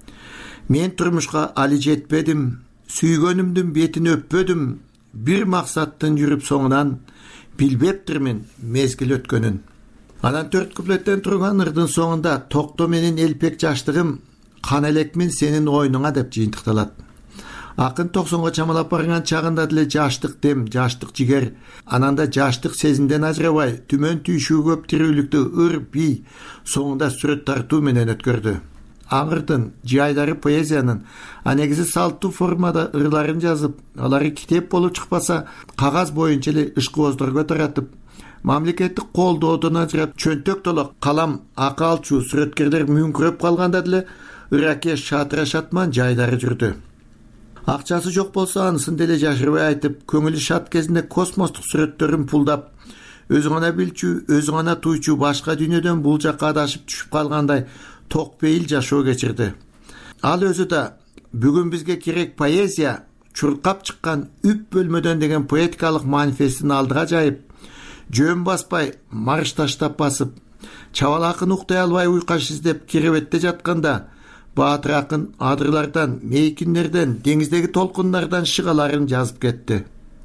Мен турмушка али жетпедим, сүйгөнүмдүн бетин өппөдүм, бир максаттын жүрүп соңунан, билбептирмин мезгил өткөнүн. Анан төрт куплеттен турган ырдын соңунда токто менин элпек жаштыгым, кан элекмин сенин ойнуңа деп жыйынтыкталат. Акын токсонго чамалап барган чагында деле жаштык дем, жаштык жигер, ананда жаштык сезимден ажырабай, түмөн түйшүү көп тирүүлүктү ыр, бий, соңунда сүрөт тартуу менен өткөрдү. Аңырдын, жайлары поэзиянын, а негизи салттуу формада ырларын жазып, алары китеп болуп чыкпаса, кагаз боюнча эле ышкыбоздорго таратып, мамлекеттик колдоодон ажырап, чөнтөк толок калам акы алчу сүрөткерлер мүңкүрөп калганда деле Ыракеш Шатыра Шатман жайлары жүрдү. Акчасы жок болсо анысын деле жашырбай айтып, көңүлү шат кезинде космостук сүрөттөрүн пулдап, өзү гана билчү, өзү гана туйчу башка дүйнөдөн бул жакка адашып түшүп калгандай токпейил жашоо кечирди. Ал өзү да бүгүн бизге керек поэзия, чуркап чыккан үп бөлмөдөн деген поэтикалык манифестин алдыга жайып, жөн баспай, марш таштап басып, чабал акын уктай албай уйкаш издеп керебетте жатканда, Баатыр акын адырлардан, мейкиндерден, деңиздеги толкундардан шыгаларын жазып кетти.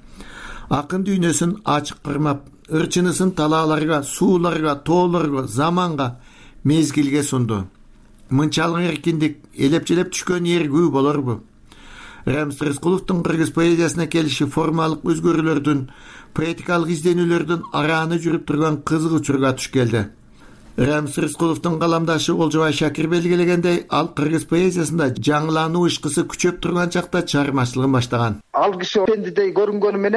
Акын дүйнөсүн ачык кырмап, ырчынысын талааларга, сууларга, тоолорго, заманга, мезгилге сунду. Мынчалык эркиндик элеп-желеп түшкөн эргүү болорбу? Рамис Расколовдун кыргыз поэзиясына келиши формалык өзгөрүүлөрдүн, поэтикалык изденүүлөрдүн арааны жүрүп турган кызык учурга туш келди. Рамис Расколовдун каламдашы Олжобай Шакир белгилегендей, ал кыргыз поэзиясында жаңылануу ышкысы күчөп турган чакта чыгармачылыгын баштаган. Ал киши пендидей көрүнгөнү менен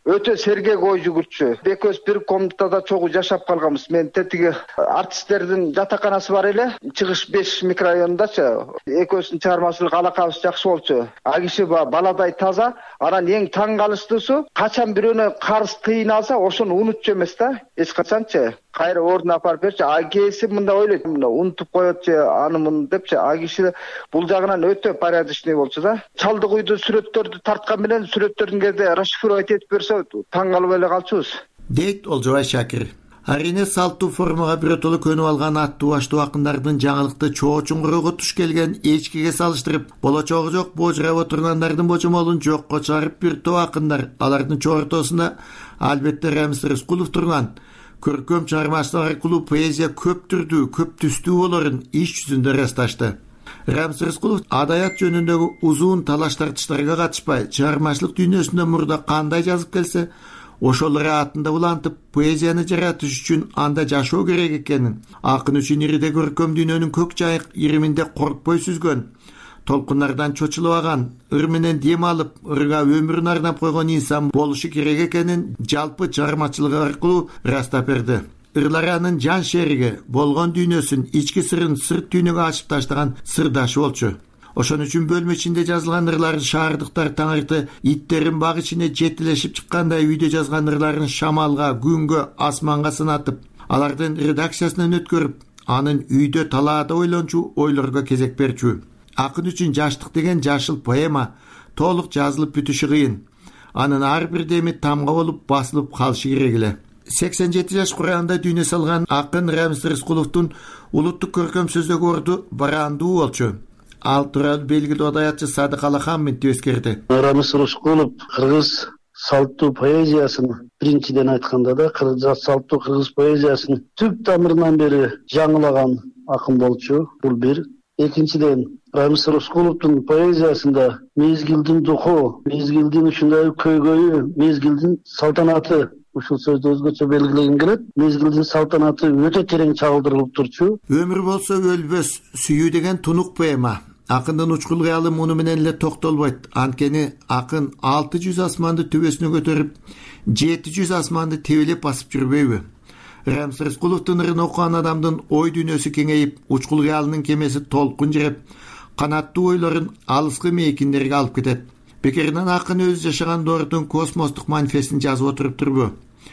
өтө сергек ой жүгүртчү. Экөөбүз бир комнатада чогуу жашап калганбыз. Мен тетиги артисттердин жатаканасы бар эле, чыгыш беш микрорайонундачы. Экөөбүздүн чыгармачылык алакабыз жакшы болчу. А киши баладай таза. Анан эң таң калыштуусу, качан бирөөнө карыз тыйын алса, ошону унутчу эмес да. Эч качанчы кайра ордуна апарып берчү. А кээси мында ойлойт, мына унутуп коет же аны муну депчи. А киши бул жагынан өтө порядочный болчу да. Чалдык үйдө сүрөттөрдү тарткан менен сүрөттөрдүн кээде расшифровать этип берсе таң калып эле калчубуз. Дейт Олжобай Шакир. Арине салтуу формага биротоло көнүп алган аттуу баштуу акындардын жаңылыкты чоо чуңкуруга туш келген эчкиге салыштырып, болочогу жок божурап отургандардын божомолун жокко чыгарып бир топ акындар, алардын чортосунда албетте Рамис Рыскулов турган. Көркөм чыгармачылык аркылуу поэзия көп түрдүү, көп түстүү болорун иш жүзүндө ырасташты. Рамис Рыскулов адаят жөнүндөгү узун талаш тартыштарга катышпай, чыгармачылык дүйнөсүндө мурда кандай жазып келсе, ошолор атында улантып, поэзияны жаратыш үчүн анда жашоо керек экенин, акын үчүн ириде көркөм дүйнөнүн көк жайык ириминде коркпой сүзгөн, толкундардан чочулабаган, ыр менен дем алып, ырга өмүрүн арнап койгон инсан болушу керек экенин жалпы чыгармачылыгы аркылуу ырастап берди. Ырлар анын жан шериги, болгон дүйнөсүн, ички сырын сырт дүйнөгө ачып таштаган сырдашы болчу. Ошон үчүн бөлмө ичинде жазылган ырларын шаардыктар таңырты иттерин баг ичине жетилешип чыккандай үйдө жазган ырларын шамалга, күнгө, асманга сынатып, алардын редакциясынан өткөрүп, анын үйдө талаада ойлончу ойлорго кезек берчү. Акын үчүн жаштык деген жашыл поэма толук жазылып бүтүшү кыйын. Анын ар бир деми тамга болуп басылып калышы керек эле. сексен жети жаш курагында дүйнө салган акын Рамис Рыскуловдун улуттук көркөм сөздөгү орду бараандуу болчу. Ал тууралуу белгилүү адаятчы Садык Алахан мынтип эскерди. Рамис Рыскулов кыргыз салттуу поэзиясын биринчиден айтканда да кыргыз салттуу кыргыз поэзиясын түп тамырынан бери жаңылаган акын болчу. Бул бир. Экинчиден, Рамис Рыскуловдун поэзиясында мезгилдин духу, мезгилдин ушундай көйгөйү, мезгилдин салтанаты ушул сөздү өзгөчө белгилеген келет. Мезгилдин салтанаты өтө терең чагылдырылып турчу. Өмүр болсо өлбөс, сүйүү деген тунук поэма. Акындын учкул кыялы муну менен эле токтолбойт. Анткени акын алты жүз асманды төбөсүнө көтөрүп, жети жүз асманды тебелеп басып жүрбөйбү? Рамис Рыскуловдун ырын окуган адамдын ой дүйнөсү кеңейип, учкул кыялынын кемеси толкун жиреп, канаттуу ойлорун алыскы мейкиндерге алып кетет. Бекеринен акын өзү жашаган доордун космостук манифестин жазып отуруп турбу?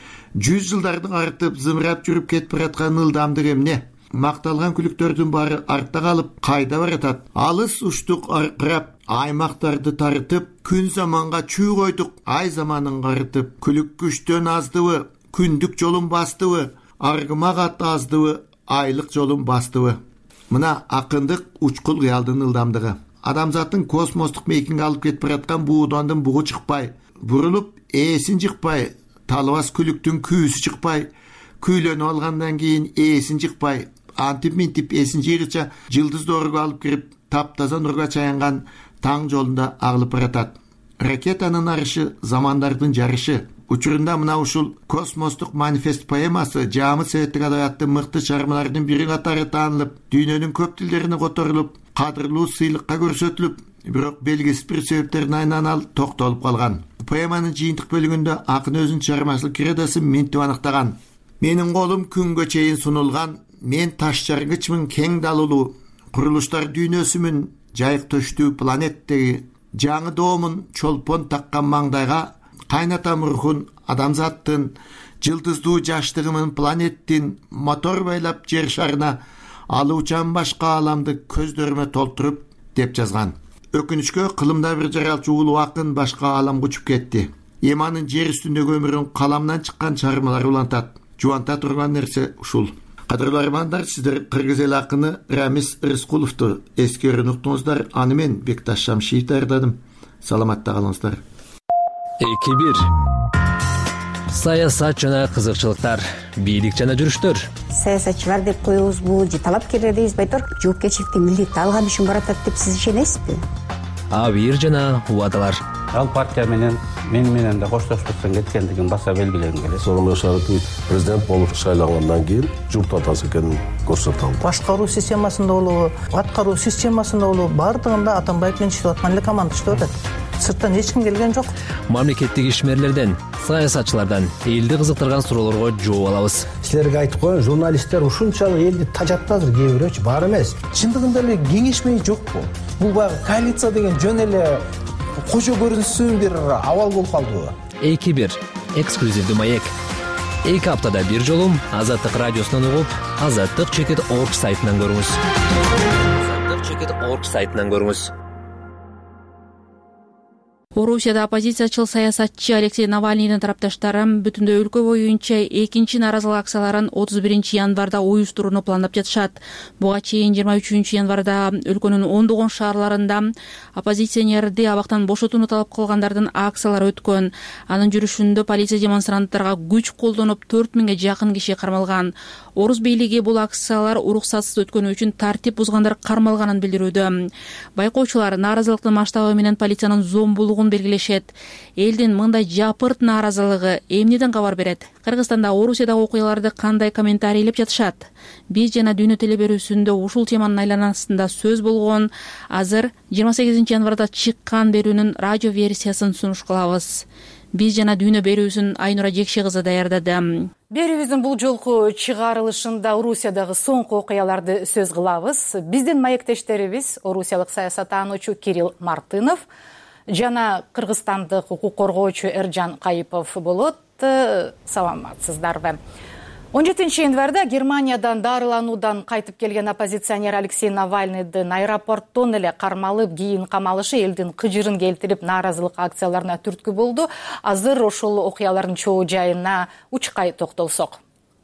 Жүз жылдардын артып, зымырап жүрүп кетип бараткан ылдамдык эмне? Макталган күлүктөрдүн баары артта калып, кайда баратат? Алыс учтук аркырап, аймактарды тартып, күн заманга чүй койдук, ай заманын карытып, күлүк күчтөн аздыбы, күндүк жолун бастыбы, аргымак ат аздыбы, айлык жолун бастыбы? Мына акындык учкул кыялдын ылдамдыгы. Адамзаттын космостук мейкинге алып кетип бараткан буудандын бугу чыкпай, бурулуп ээсин жыкпай, талбас күлүктүн күүсү чыкпай, күйлөнүп алгандан кийин ээсин жыкпай, антип минтип эсин жыйгыча жылдыз доорго алып кирип, таптаза нурга чаянган таң жолунда агылып баратат. Ракетанын арышы замандардын жарышы. Учурунда мына ушул космостук манифест поэмасы жаамы советтик адабияттын мыкты чыгармаларынын бири катары таанылып, дүйнөнүн көп тилдерине которулуп, кадырлуу сыйлыкка көрсөтүлүп, бирок белгисиз бир себептердин айынан ал токтолуп калган. Поэманын жыйынтык бөлүгүндө акын өзүнүн чыгармачылык кредосын минтип аныктаган. Менин колум күнгө чейин сунулган, мен таш жаргычмын кең далулуу, курулуштар дүйнөсүмүн жайык төштүү планеттеги, жаңы доомун чолпон таккан маңдайга, кайнатам рухун адамзаттын, жылдыздуу жаштыгымын планеттин, мотор байлап жер шарына, алуучан башка ааламды көздөрүмө толтуруп деп жазган. Өкүнүчкө кылымда бир жаралчу улуу акын башка ааламга учуп кетти. Эми анын жер үстүндөгү өмүрүн каламдан чыккан чыгармалары улантат. Жубанта турган нерсе ушул. Кадырлуу армандар, сиздер кыргыз эл акыны Рамис Рыскуловду эскерүүнү уктуңуздар. Аны мен Бекташ Шамшиев даярдадым. Саламатта калыңыздар. эки бир саясат жана кызыкчылыктар, бийлик жана жүрүштөр. Саясатчылар деп коебузбу же талапкерлер дейбиз, байтор жоопкерчиликти милдетти алган үчүн баратат деп сиз ишенесизби? Абийир жана убадалар. Ал партия менен мен менен да коштошпостон кеткендигин баса белгилегим келет. Сооронбай Шарипович президент болуп шайлангандан кийин журт атасы экенин көрсөтө алды. Башкаруу системасында болобу, аткаруу системасында болобу, бардыгында Атамбаев менен иштеп аткан эле команда иштеп атат. сырттан эч ким келген жок. Мамлекеттик ишмерлерден, саясатчылардан элди кызыктырган суроолорго жооп алабыз. Силерге айтып коеюн, журналисттер ушунчалык элди тажатты азыр, кээ бирөөчү бар эмес. Чындыгында эле кеңешмей жокпу? Бул баягы коалиция деген жөн эле кожо көрүнсүн бир абал болуп калдыбы? эки бир эксклюзивдүү маек. эки аптада бир жолу Азаттык радиосунан угуп, азаттык чекит орг сайтынан көрүңүз. азаттык чекит орг сайтынан көрүңүз. Орусияда оппозициячыл саясатчы Алексей Навальныйдын тарапташтары бүтүндөй өлкө боюнча экинчи нааразылык акцияларын отуз биринчи январда уюштурууну пландап жатышат. Буга чейин жыйырма үчүнчү январда өлкөнүн ондогон шаарларында оппозиционерди абактан бошотууну талап кылгандардын акциялары өткөн. Анын жүрүшүндө полиция демонстранттарга күч колдонуп төрт миңге жакын киши кармалган. Орус бийлиги бул акциялар уруксатсыз өткөнү үчүн тартип бузгандар кармалганын билдирүүдө. Байкоочулар нааразылыктын масштабы менен полициянын зомбулугун белгилешет. Элдин мындай жапырт нааразылыгы эмнеден кабар берет? Кыргызстанда Орусиядагы окуяларды кандай комментарийлеп жатышат? Биз жана Дүйнө телеберүүсүндө ушул теманын айланасында сөз болгон. Азыр жыйырма сегизинчи январда чыккан берүүнүн радио версиясын сунуш кылабыз. Биз жана Дүйнө берүүсүн Айнура Жекше кызы даярдады. Берүүбүздүн бул жолку чыгарылышында Орусиядагы соңку окуяларды сөз кылабыз. Биздин маектештерибиз Орусиялык саясаттануучу Кирилл Мартынов жана кыргызстандык укук коргоочу Эржан Кайыпов болот. Саламатсыздарбы? он жетинчи январда Германиядан дарылануудан кайтып келген оппозиционер Алексей Навальныйдын аэропорттон эле кармалып, кийин камалышы элдин кыжырын келтирип, нааразылык акцияларына түрткү болду. Азыр ошол окуялардын чоо жайына учкай токтолсок.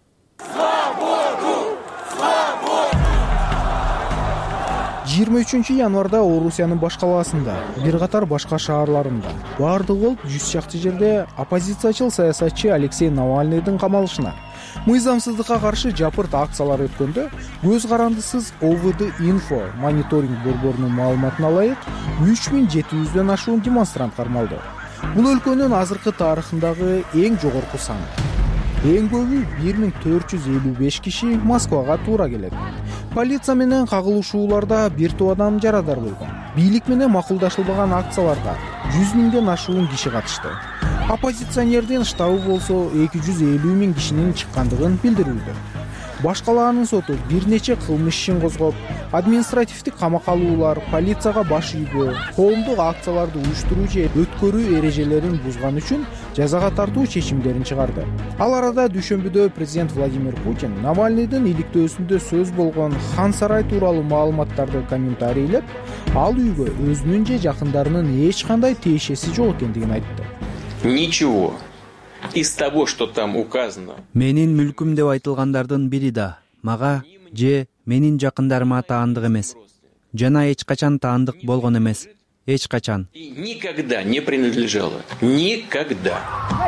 жыйырма үчүнчү январда Орусиянын баш калаасында, бир катар башка шаарларында, баардыгы болуп жүз чакты жерде оппозициячыл саясатчы Алексей Навальныйдын камалышына, мыйзамсыздыкка каршы жапырт акциялар өткөндө, көз карандысыз о вэ дэ инфо мониторинг борборунун маалыматына ылайык үч миң жети жүздөн ашуун демонстрант кармалды. Бул өлкөнүн азыркы тарыхындагы эң жогорку сан. Эң көбү бир миң төрт жүз элүү беш киши Москвага туура келет. Полиция менен кагылышууларда бир топ адам жарадар болгон. Бийлик менен макулдашылбаган акцияларга жүз миңден ашуун киши катышты. Оппозиционердин штабы болсо эки жүз элүү миң кишинин чыккандыгын билдирүүдө. Баш калаанын соту бир нече кылмыш ишин козгоп, административдик камакка алуулар, полицияга баш ийгөө, коомдук акцияларды уюштуруу же өткөрүү эрежелерин бузган үчүн жазага тартуу чечимдерин чыгарды. Ал арада дүйшөмбүдө президент Владимир Путин Навальныйдын иликтөөсүндө сөз болгон Хан сарай тууралуу маалыматтарды комментарийлеп, ал үйгө өзүнүн же жакындарынын эч кандай тиешеси жок экендигин айтты. Ничего из того, что там указано. Менин мүлкүм деп айтылгандардын бири да мага же менин жакындарыма таандык эмес. Жана эч качан таандык болгон эмес. Эч качан. И никогда не принадлежало. Никогда.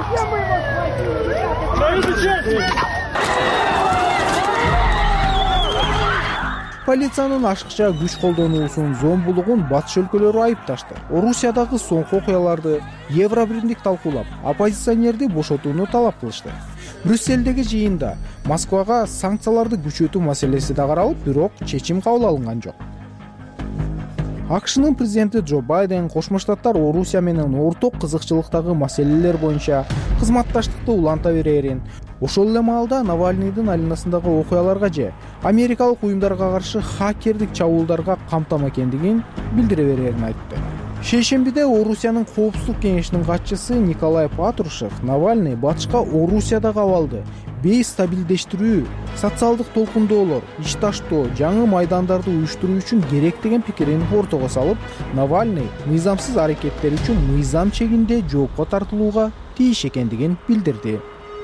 Полициянын ашыкча күч колдонуусунун зомбулугун батыш өлкөлөрү айыпташты. Орусиядагы соңку окуяларды Евробиримдик талкуулап, оппозиционерди бошотууну талап кылышты. Брюссельдеги жыйында Москвага санкцияларды күчөтүү маселеси да каралып, бирок чечим кабыл алынган жок. АКШнын президенти Джо Байден Кошмо Штаттар Орусия менен орток кызыкчылыктагы маселелер боюнча кызматташтыкты уланта берерин, ошол эле маалда Навальныйдын айланасындагы окуяларга же америкалык уюмдарга каршы хакердик чабуулдарга камтама экендигин билдире берерин айтты. Шейшембиде Орусиянын коопсуздук кеңешинин катчысы Николай Патрушев Навальный батышка Орусиядагы абалды бейстабилдештирүү, социалдык толкундоолор, иш таштоо, жаңы майдандарды уюштуруу үчүн керек деген пикирин ортого салып, Навальный мыйзамсыз аракеттер үчүн мыйзам чегинде жоопко тартылууга тийиш экендигин билдирди.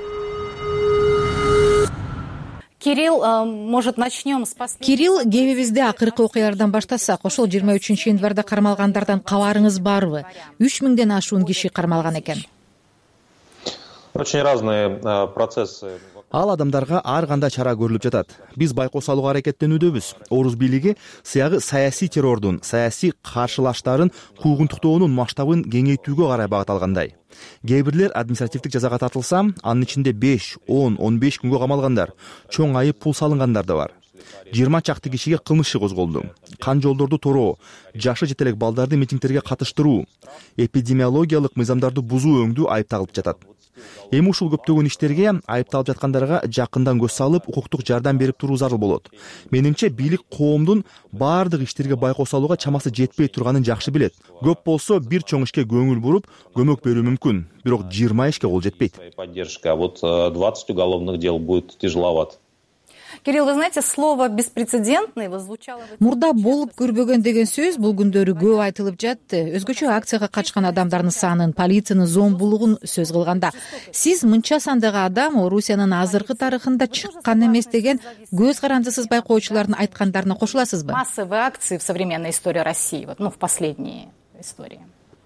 Кирилл, может, начнем с последнего? Кирилл, кебибизде акыркы окуялардан баштасак, ошол жыйырма үчүнчү январда кармалгандардан кабарыңыз барбы? үч миңден ашуун киши кармалган экен. Очень разные процессы. Ал адамдарга ар кандай чара көрүлүп жатат. Биз байкоо салууга аракеттенүүдөбүз. Орус бийлиги сыягы саясий террордун, саясий каршылаштарын куугунтуктоонун масштабын кеңейтүүгө карай багыт алгандай. Кээ бирлер административдик жазага тартылса, анын ичинде беш, он, он беш күнгө камалгандар, чоң айып пул салынгандар да бар. жыйырма чакты кишиге кылмыш иши козголду. Кан жолдорду тороо, жашы жете элек балдарды митингтерге катыштыруу, эпидемиологиялык мыйзамдарды бузуу өңдүү айыпталып жатат. Эми ушул көптөгөн иштерге айыпталып жаткандарга жакындан көз салып, укуктук жардам берип туруу зарыл болот. Менимче бийлик коомдун баардык иштерге байкоо салууга чамасы жетпей турганын жакшы билет. Көп болсо бир чоң ишке көңүл буруп, көмөк берүү мүмкүн, бирок жыйырма ишке кол жетпейт. Поддержка, а вот двадцать уголовных дел будет тяжеловато. Кирилл, вы знаете, слово «беспрецедентный» звучало... Мурда болуп көрбөгөн деген сөз бул күндөрү көп айтылып жатты. Өзгөчө акцияга катышкан адамдардын санын, полициянын зомбулугун сөз кылганда. Сиз мынча сандагы адам Орусиянын азыркы тарыхында чыккан эмес деген көз карандысыз байкоочулардын айткандарына кошуласызбы? Массовые акции в современной истории России, вот, ну, в последней истории.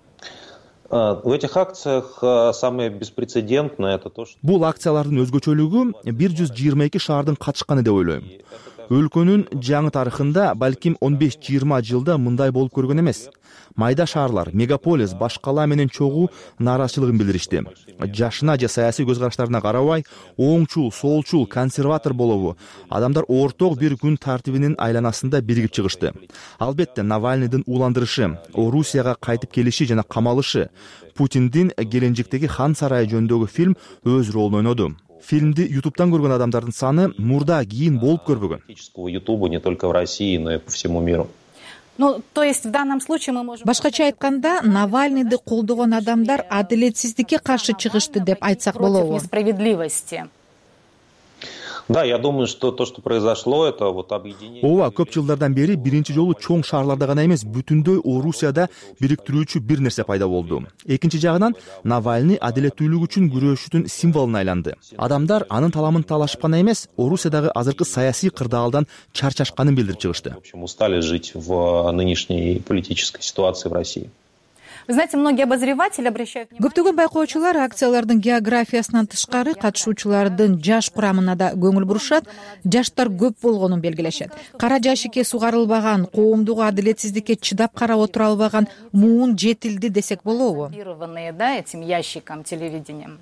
В этих акциях самое беспрецедентное это то, что... Бул акциялардын өзгөчөлүгү бир жүз жыйырма эки шаардын катышканы деп ойлойм. Өлкөнүн жаңы тарыхында балким он беш жыйырма жылда мындай болуп көргөн эмес. Майда шаарлар, мегаполис баш кала менен чогуу нааразычылыгын билдиришти. Жашына же саясий көз караштарына карабай, оңчул, солчул, консерватор болобу, адамдар орток бир күн тартибинин айланасында биригип чыгышты. Албетте, Навальныйдын уландырышы, Орусияга кайтып келиши жана камалышы, Путиндин келенчектеги хан сарайы жөнүндөгү фильм өз ролун ойноду. Фильмди ютубтан көргөн адамдардын саны мурда кийин болуп көрбөгөн. Ютуба не только в России, но и по всему миру. Ну, то есть в данном случае мы можем... Башкача айтканда, Навальныйды колдогон адамдар адилетсиздикке каршы чыгышты деп айтсак болобу? Против несправедливости. Да, я думаю, что то, что произошло, это вот объединение... Ооба, көп жылдардан бери биринчи жолу чоң шаарларда гана эмес, бүтүндөй Орусияда бириктирүүчү бир нерсе пайда болду. Экинчи жагынан, Навальный адилеттүүлүк үчүн күрөшүүнүн символуна айланды. Адамдар анын таламын талашып гана эмес, Орусиядагы азыркы саясий кырдаалдан чарчашканын билдирип чыгышты. В общем, устали жить в нынешней политической ситуации в России. Вы знаете, многие обозреватели обращают внимание... Көптөгөн байкоочулар акциялардын географиясынан тышкары катышуучулардын жаш курамына да көңүл бурушат, жаштар көп болгонун белгилешет. Кара жашикке сугарылбаган, коомдук адилетсиздикке чыдап карап отура албаган муун жетилди десек болобу? Да, этим ящиком телевидением.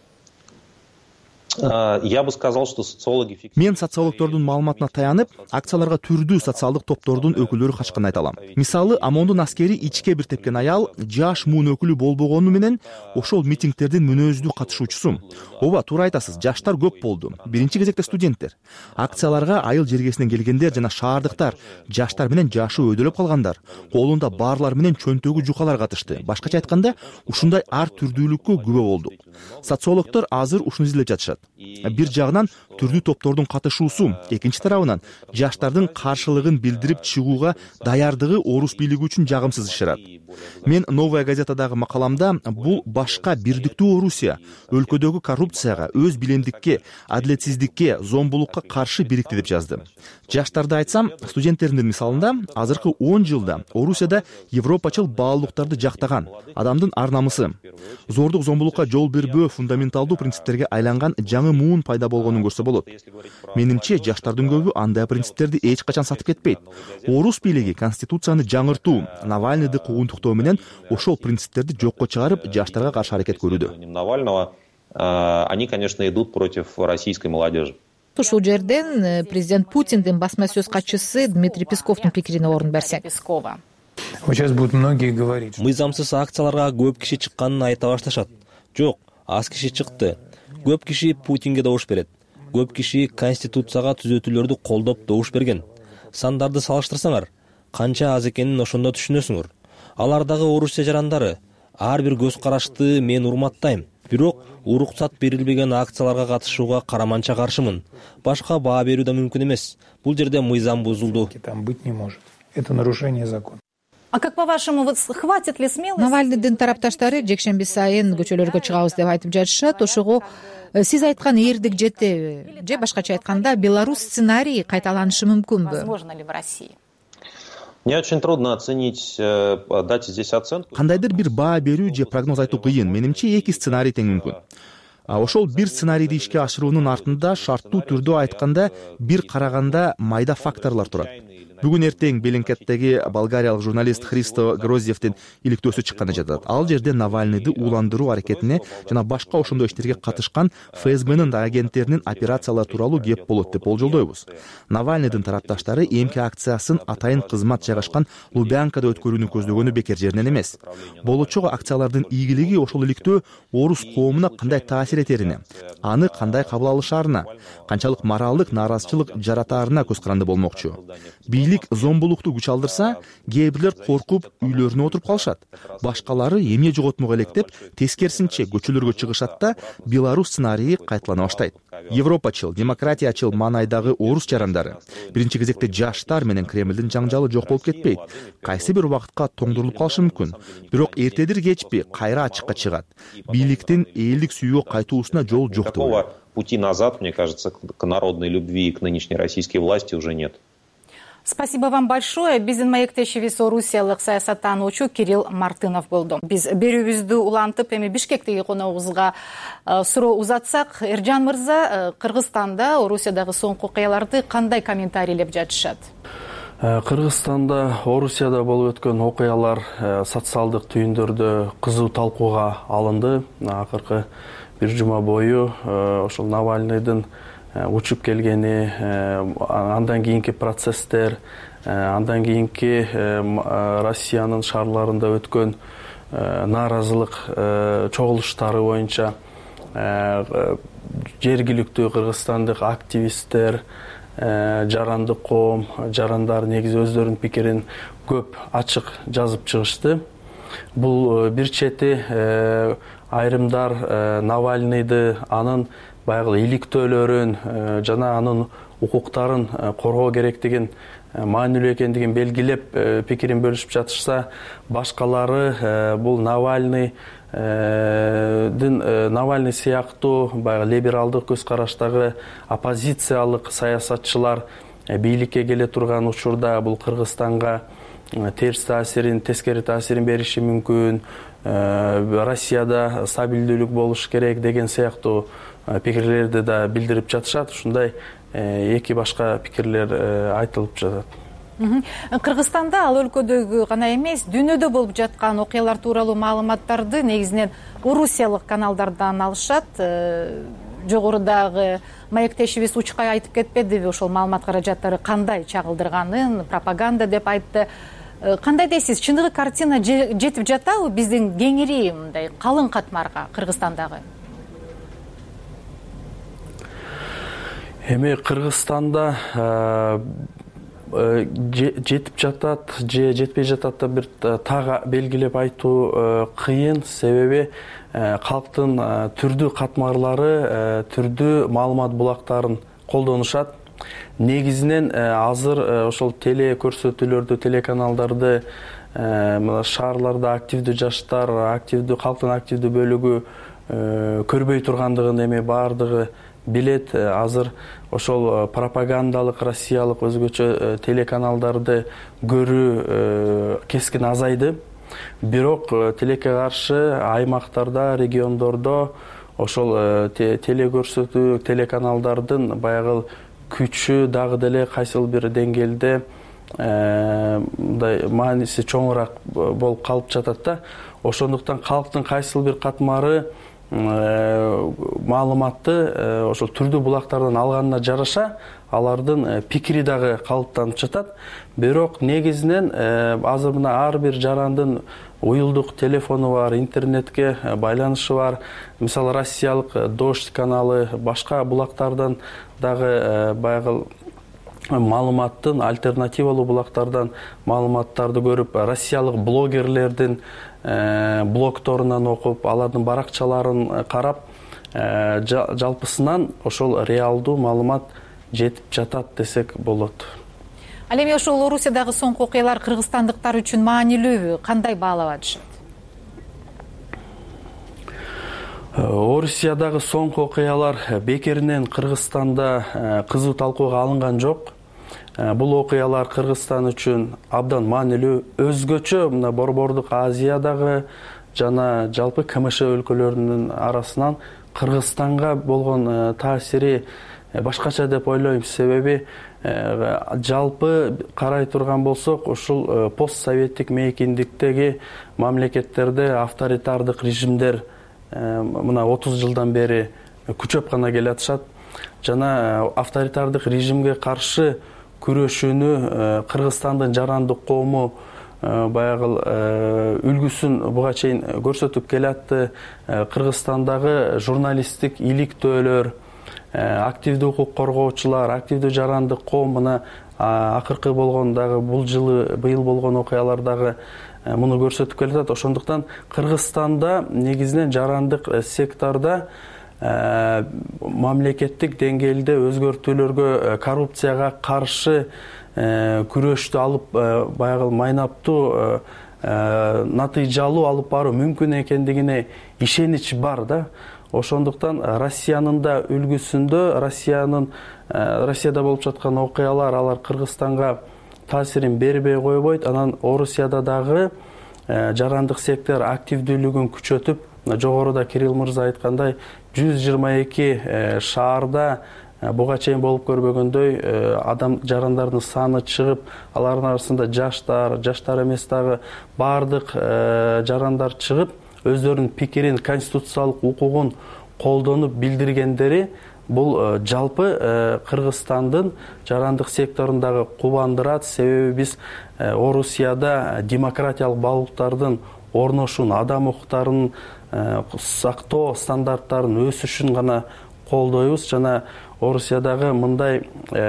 Я бы сказал, что социологи... Мен социологтордун маалыматына таянып, акцияларга түрдүү социалдык топтордун өкүлдөрү катышканын айта алам. Мисалы, Амондун аскери ичке бир тепкен аял жаш муун өкүлү болбогону менен ошол митингтердин мүнөздүү катышуучусу. Ооба, туура айтасыз, жаштар көп болду. Биринчи кезекте студенттер. Акцияларга айыл жергесинен келгендер жана шаардыктар, жаштар менен жашы өйдөлөп калгандар, колунда барлар менен чөнтөгү жукалар катышты. Башкача айтканда, ушундай ар түрдүүлүккө күбө болдук. Социологтор азыр ушуну изилдеп жатышат. Бир жагынан түрдүү топтордун катышуусу, экинчи тарабынан жаштардын каршылыгын билдирип чыгууга даярдыгы орус бийлиги үчүн жагымсыз ишарат. Мен Новая газетадагы макаламда бул башка бирдиктүү Орусия, өлкөдөгү коррупцияга, өз билемдикке, адилетсиздикке, зомбулукка каршы бирикти деп жаздым. Жаштарды айтсам, студенттердин мисалында азыркы он жылда Орусияда европачыл баалуулуктарды жактаган, адамдын ар намысы, зордук зомбулукка жол бербөө фундаменталдуу принциптерге айланган жаңы муун пайда болгонун көрсө болот. Менимче, жаштардын көбү андай принциптерди эч качан сатып кетпейт. Орус бийлиги конституцияны жаңыртуу, Навальныйды куугунтуктоо менен ошол принциптерди жокко чыгарып, жаштарга каршы аракет көрүүдө. Навального, они, конечно, идут против российской молодежи. Ушул жерден президент Путиндин басма сөз катчысы Дмитрий Песковдун пикирине орун берсек. Пескова. Сейчас будут многие говорить. Мыйзамсыз акцияларга көп киши чыкканын айта башташат. Жок, аз киши чыкты. Көп киши Путинге добуш берет. Көп киши конституцияга түзөтүүлөрдү колдоп добуш берген. Сандарды салыштырсаңар, канча аз экенин ошондо түшүнөсүңөр. Алардагы Орусия жарандары, ар бир көз карашты мен урматтайм. Бирок уруксат берилбеген акцияларга катышууга караманча каршымын. Башка баа берүү да мүмкүн эмес. Бул жерде мыйзам бузулду. Там быть не может. Это нарушение закона. А как по-вашему, вот хватит ли смелости? Навальныйдын тарапташтары жекшемби сайын көчөлөргө чыгабыз деп айтып жатышат. Ошого сиз айткан эрдик жетеби? Же башкача айтканда, Беларусь сценарийи кайталанышы мүмкүнбү? Возможно ли в России? Мне очень трудно оценить, дать здесь оценку. Кандайдыр бир баа берүү же прогноз айтуу кыйын. Менимче эки сценарий тең мүмкүн. Ошол бир сценарийди ишке ашыруунун артында шарттуу түрдө айтканда бир караганда майда факторлор турат. Бүгүн эртең Белинкеттеги болгариялык журналист Христо Гроздевдин иликтөөсү чыкканы жатат. Ал жерде Навальныйды ууландыруу аракетине жана башка ошондой иштерге катышкан ФСБнын агенттеринин операциялары тууралуу кеп болот деп болжолдойбуз. Навальныйдын тарапташтары эмки акциясын атайын кызмат жайгашкан Лубянкада өткөрүүнү көздөгөнү бекер жеринен эмес. Болочогу акциялардын ийгилиги ошол иликтөө орус коомуна кандай таасир этерине, аны кандай кабыл алышарына, канчалык моралдык нааразычылык жаратаарына көз каранды болмокчу. Бийлик зомбулукту күч алдырса, кээ бирлер коркуп үйлөрүнө отуруп калышат. Башкалары эмне жоготмок элек деп тескерисинче көчөлөргө чыгышат да Беларусь сценарийи кайталана баштайт. Европачыл, демократиячыл маанайдагы орус жарандары биринчи кезекте жаштар менен Кремлдин жаңжалы жок болуп кетпейт. Кайсы бир убакытка тоңдурулуп калышы мүмкүн. Бирок эртедир кечпи кайра ачыкка чыгат. Бийликтин элдик сүйүүгө кайтуусуна жол жок деп ойлойм. Пути назад, мне кажется, к народной любви и к нынешней российской власти уже нет. Спасибо вам большое. Биздин маектешибиз орусиялык саясаттануучу Кирилл Мартынов болду. Биз берүүбүздү улантып, эми Бишкектеги коногубузга суроо узатсак, Эржан мырза, Кыргызстанда Орусиядагы соңку окуяларды кандай комментарийлеп жатышат? Кыргызстанда Орусияда болуп өткөн окуялар социалдык түйүндөрдө кызуу талкууга алынды. Акыркы бир жума бою ошол Навальныйдын учуп келгени, андан кийинки процесстер, андан кийинки Россиянын шаарларында өткөн нааразылык чогулуштары боюнча жергиликтүү кыргызстандык активисттер, жаранды коом, жарандар негизи өздөрүнүн пикирин көп ачык жазып чыгышты. Бул бир чети айрымдар Навальныйды анын баягы иликтөөлөрүн жана анын укуктарын коргоо керектигин, маанилүү экендигин белгилеп пикирин бөлүшүп жатышса, башкалары бул Навальный Навальный сыяктуу баягы либералдык көз караштагы оппозициялык саясатчылар бийликке келе турган учурда бул Кыргызстанга терс таасирин, тескери таасирин бериши мүмкүн, Россияда стабилдүүлүк болуш керек деген сыяктуу пикирлерди да билдирип жатышат. Ушундай эки башка пикирлер айтылып жатат. Кыргызстанда ал өлкөдөгү гана эмес, дүйнөдө болуп жаткан окуялар тууралуу маалыматтарды негизинен орусиялык каналдардан алышат. Жогорудагы маектешибиз Учкай айтып кетпедиби, ошол маалымат каражаттары кандай чагылдырганын, пропаганда деп айтты. Кандай дейсиз, чындыгы картина жетип жатабы биздин кеңири мындай калың катмарга Кыргызстандагы? Эми Кыргызстанда жетип жатат же жетпей жатат да бир тага белгилеп айтуу кыйын, себеби калктын түрдүү катмарлары түрдүү маалымат булактарын колдонушат. Негизинен азыр ошол теле көрсөтүүлөрдү, телеканалдарды шаарларда активдүү жаштар, активдүү калктын активдүү бөлүгү көрбөй тургандыгын эми баардыгы билет. Азыр ошол пропагандалык россиялык өзгөчө телеканалдарды көрүү кескин азайды. Бирок тилекке каршы аймактарда, региондордо ошол телекөрсөтүү телеканалдардын баягы күчү дагы деле кайсыл бир деңгээлде мындай мааниси чоңураак болуп калып жатат да. Ошондуктан калктын кайсыл бир катмары маалыматты ошол түрдүү булактардан алганына жараша алардын пикири дагы калыптанып жатат. Бирок негизинен азыр мына ар бир жарандын уюлдук телефону бар, интернетке байланышы бар. Мисалы Россиялык Дождь каналы, башка булактардан дагы баягы маалыматтын, альтернативалуу булактардан маалыматтарды көрүп, россиялык блогерлердин блогторунан окуп, алардын баракчаларын карап, жалпысынан ошол реалдуу маалымат жетип жатат десек болот. Ал эми ошол Орусиядагы соңку окуялар кыргызстандыктар үчүн маанилүүбү? Кандай баалап атышат? Орусиядагы соңку окуялар бекеринен Кыргызстанда кызуу талкууга алынган жок. Бул окуялар Кыргызстан үчүн абдан маанилүү. Өзгөчө мына Борбордук Азиядагы жана жалпы КМШ өлкөлөрүнүн арасынан Кыргызстанга болгон таасири башкача деп ойлойм. Себеби жалпы карай турган болсок, ушул постсоветтик мейкиндиктеги мамлекеттерде авторитардык режимдер мына отуз жылдан бери күчөп гана келатышат. Жана авторитардык режимге каршы күрөшүүнү Кыргызстандын жарандык коому баягы үлгүсүн буга чейин көрсөтүп келатты. Кыргызстандагы журналисттик иликтөөлөр, активдүү укук коргоочулар, активдүү жарандык коом мына акыркы болгон дагы бул жылы быйыл болгон окуялар дагы муну көрсөтүп келатат. Ошондуктан Кыргызстанда негизинен жарандык сектордо мамлекеттик деңгээлде өзгөртүүлөргө, коррупцияга каршы күрөштү алып баягы майнаптуу натыйжалуу алып баруу мүмкүн экендигине ишенич бар да. Ошондуктан Россиянын да үлгүсүндө, Россиянын Россияда болуп жаткан окуялар алар Кыргызстанга таасирин бербей койбойт. Анан Орусияда дагы жарандык сектор активдүүлүгүн күчөтүп, жогоруда Кирилл мырза айткандай жүз жыйырма эки шаарда буга чейин болуп көрбөгөндөй адам жарандардын саны чыгып, алардын арасында жаштар, жаштар эмес дагы баардык жарандар чыгып, өздөрүнүн пикирин, конституциялык укугун колдонуп билдиргендери бул жалпы Кыргызстандын жарандык секторундагы кубандырат. Себеби биз Орусияда демократиялык балыктардын орношун, адам укуктарын сактоо стандарттарынын өсүшүн гана колдойбуз. Жана Орусиядагы мындай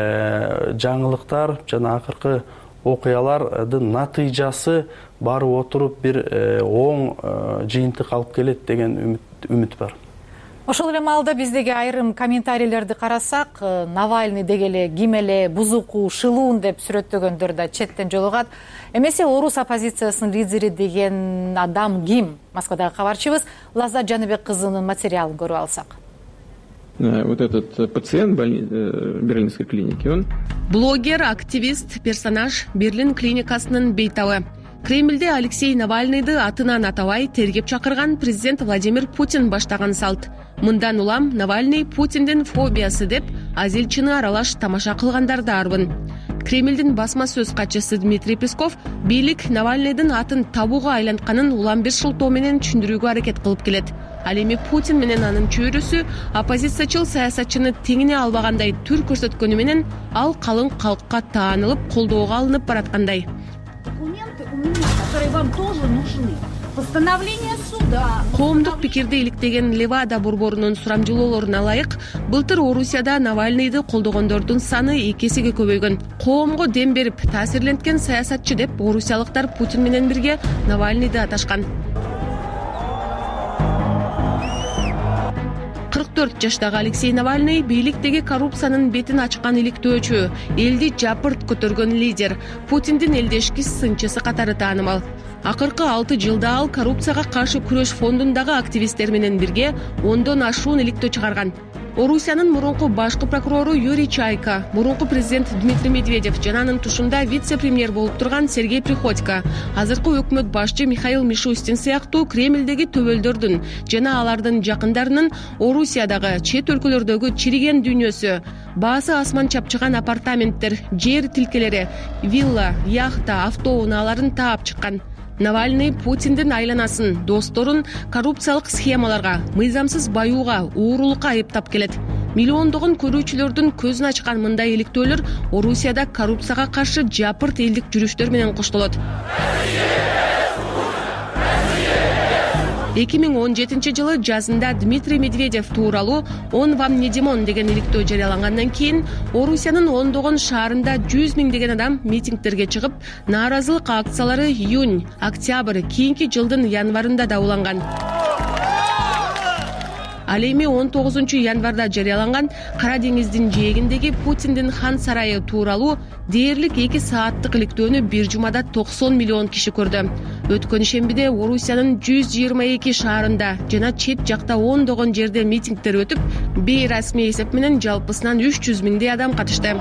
жаңылыктар жана акыркы окуялардын натыйжасы барып отуруп бир оң жыйынтык алып келет деген үмүт бар. Ошол эле маалда биздеги айрым комментарийлерди карасак, Навальный дегеле ким эле бузуку, шылуун деп сүрөттөгөндөр да четтен жолугат. Эмесе орус оппозициясынын лидери деген адам ким? Москвадагы кабарчыбыз Лаззат Жаныбек кызынын материалын көрүп алсак. Вот этот пациент Берлинской клиники, он... Блогер, активист, персонаж Берлин клиникасынын бейтабы. Кремльде Алексей Навальныйды атынан атабай тергеп чакырган президент Владимир Путин баштаган салт. Мындан улам Навальный Путиндин фобиясы деп азелчыны аралаш тамаша кылгандарды арбын. Кремльдин басма сөз катчысы Дмитрий Песков бийлик Навальныйдын атын табууга айлантканын улам бир шылтоо менен түшүндүрүүгө аракет кылып келет. Ал эми Путин менен анын чөйрөсү оппозициячыл саясатчыны теңине албагандай түр көрсөткөнү менен ал калың калкка таанылып колдоого алынып бараткандай. Коомдук пикирди иликтеген Левада борборунун сурамжылоолоруна ылайык, былтыр Орусияда Навальныйды колдогондордун саны эки эсеге көбөйгөн. Коомго дем берип, таасирленткен саясатчы деп орусиялыктар Путин менен бирге Навальныйды аташкан. кырк төрт жаштагы Алексей Навальный бийликтеги коррупциянын бетин ачкан иликтөөчү, элди жапырт көтөргөн лидер, Путиндин элдешки сынчысы катары таанымал. Акыркы алты жылда ал коррупцияга каршы күрөш фондундагы активисттер менен бирге ондон ашуун иликтөө чыгарган. Орусиянын мурунку башкы прокурору Юрий Чайка, мурунку президент Дмитрий Медведев жана анын тушунда вице-премьер болуп турган Сергей Приходько, азыркы өкмөт башчы Михаил Мишустин сыяктуу Кремльдеги төбөлдөрдүн жана алардын жакындарынын Орусиядагы чет өлкөлөрдөгү чириген дүйнөсү, баасы асман чапчыган апартаменттер, жер тилкелери, вилла, яхта, автоунааларын таап чыккан. Навальный Путиндин айланасын, досторун коррупциялык схемаларга, мыйзамсыз баюуга, уурулукка айыптап келет. Миллиондогон көрүүчүлөрдүн көзүн ачкан мындай иликтөөлөр Орусияда коррупцияга каршы жапырт элдик жүрүштөр менен коштолот. эки миң он жетинчи жылы жазында Дмитрий Медведев тууралуу «Он вам не Димон» деген иликтөө жарыялангандан кийин Орусиянын ондогон шаарында жүз миңдеген адам митингтерге чыгып, нааразылык акциялары июнь, октябрь, кийинки жылдын январында да уланган. Ал эми он тогузунчу январда жарыяланган Кара деңиздин жээгиндеги Путиндин хан сарайы тууралуу дээрлик эки сааттык иликтөөнү бир жумада токсон миллион киши көрдү. Өткөн шембиде Орусиянын жүз жыйырма эки шаарында жана чет жакта ондогон жерде митингтер өтүп, бейрасмий эсеп менен жалпысынан үч жүз миңдей адам катышты.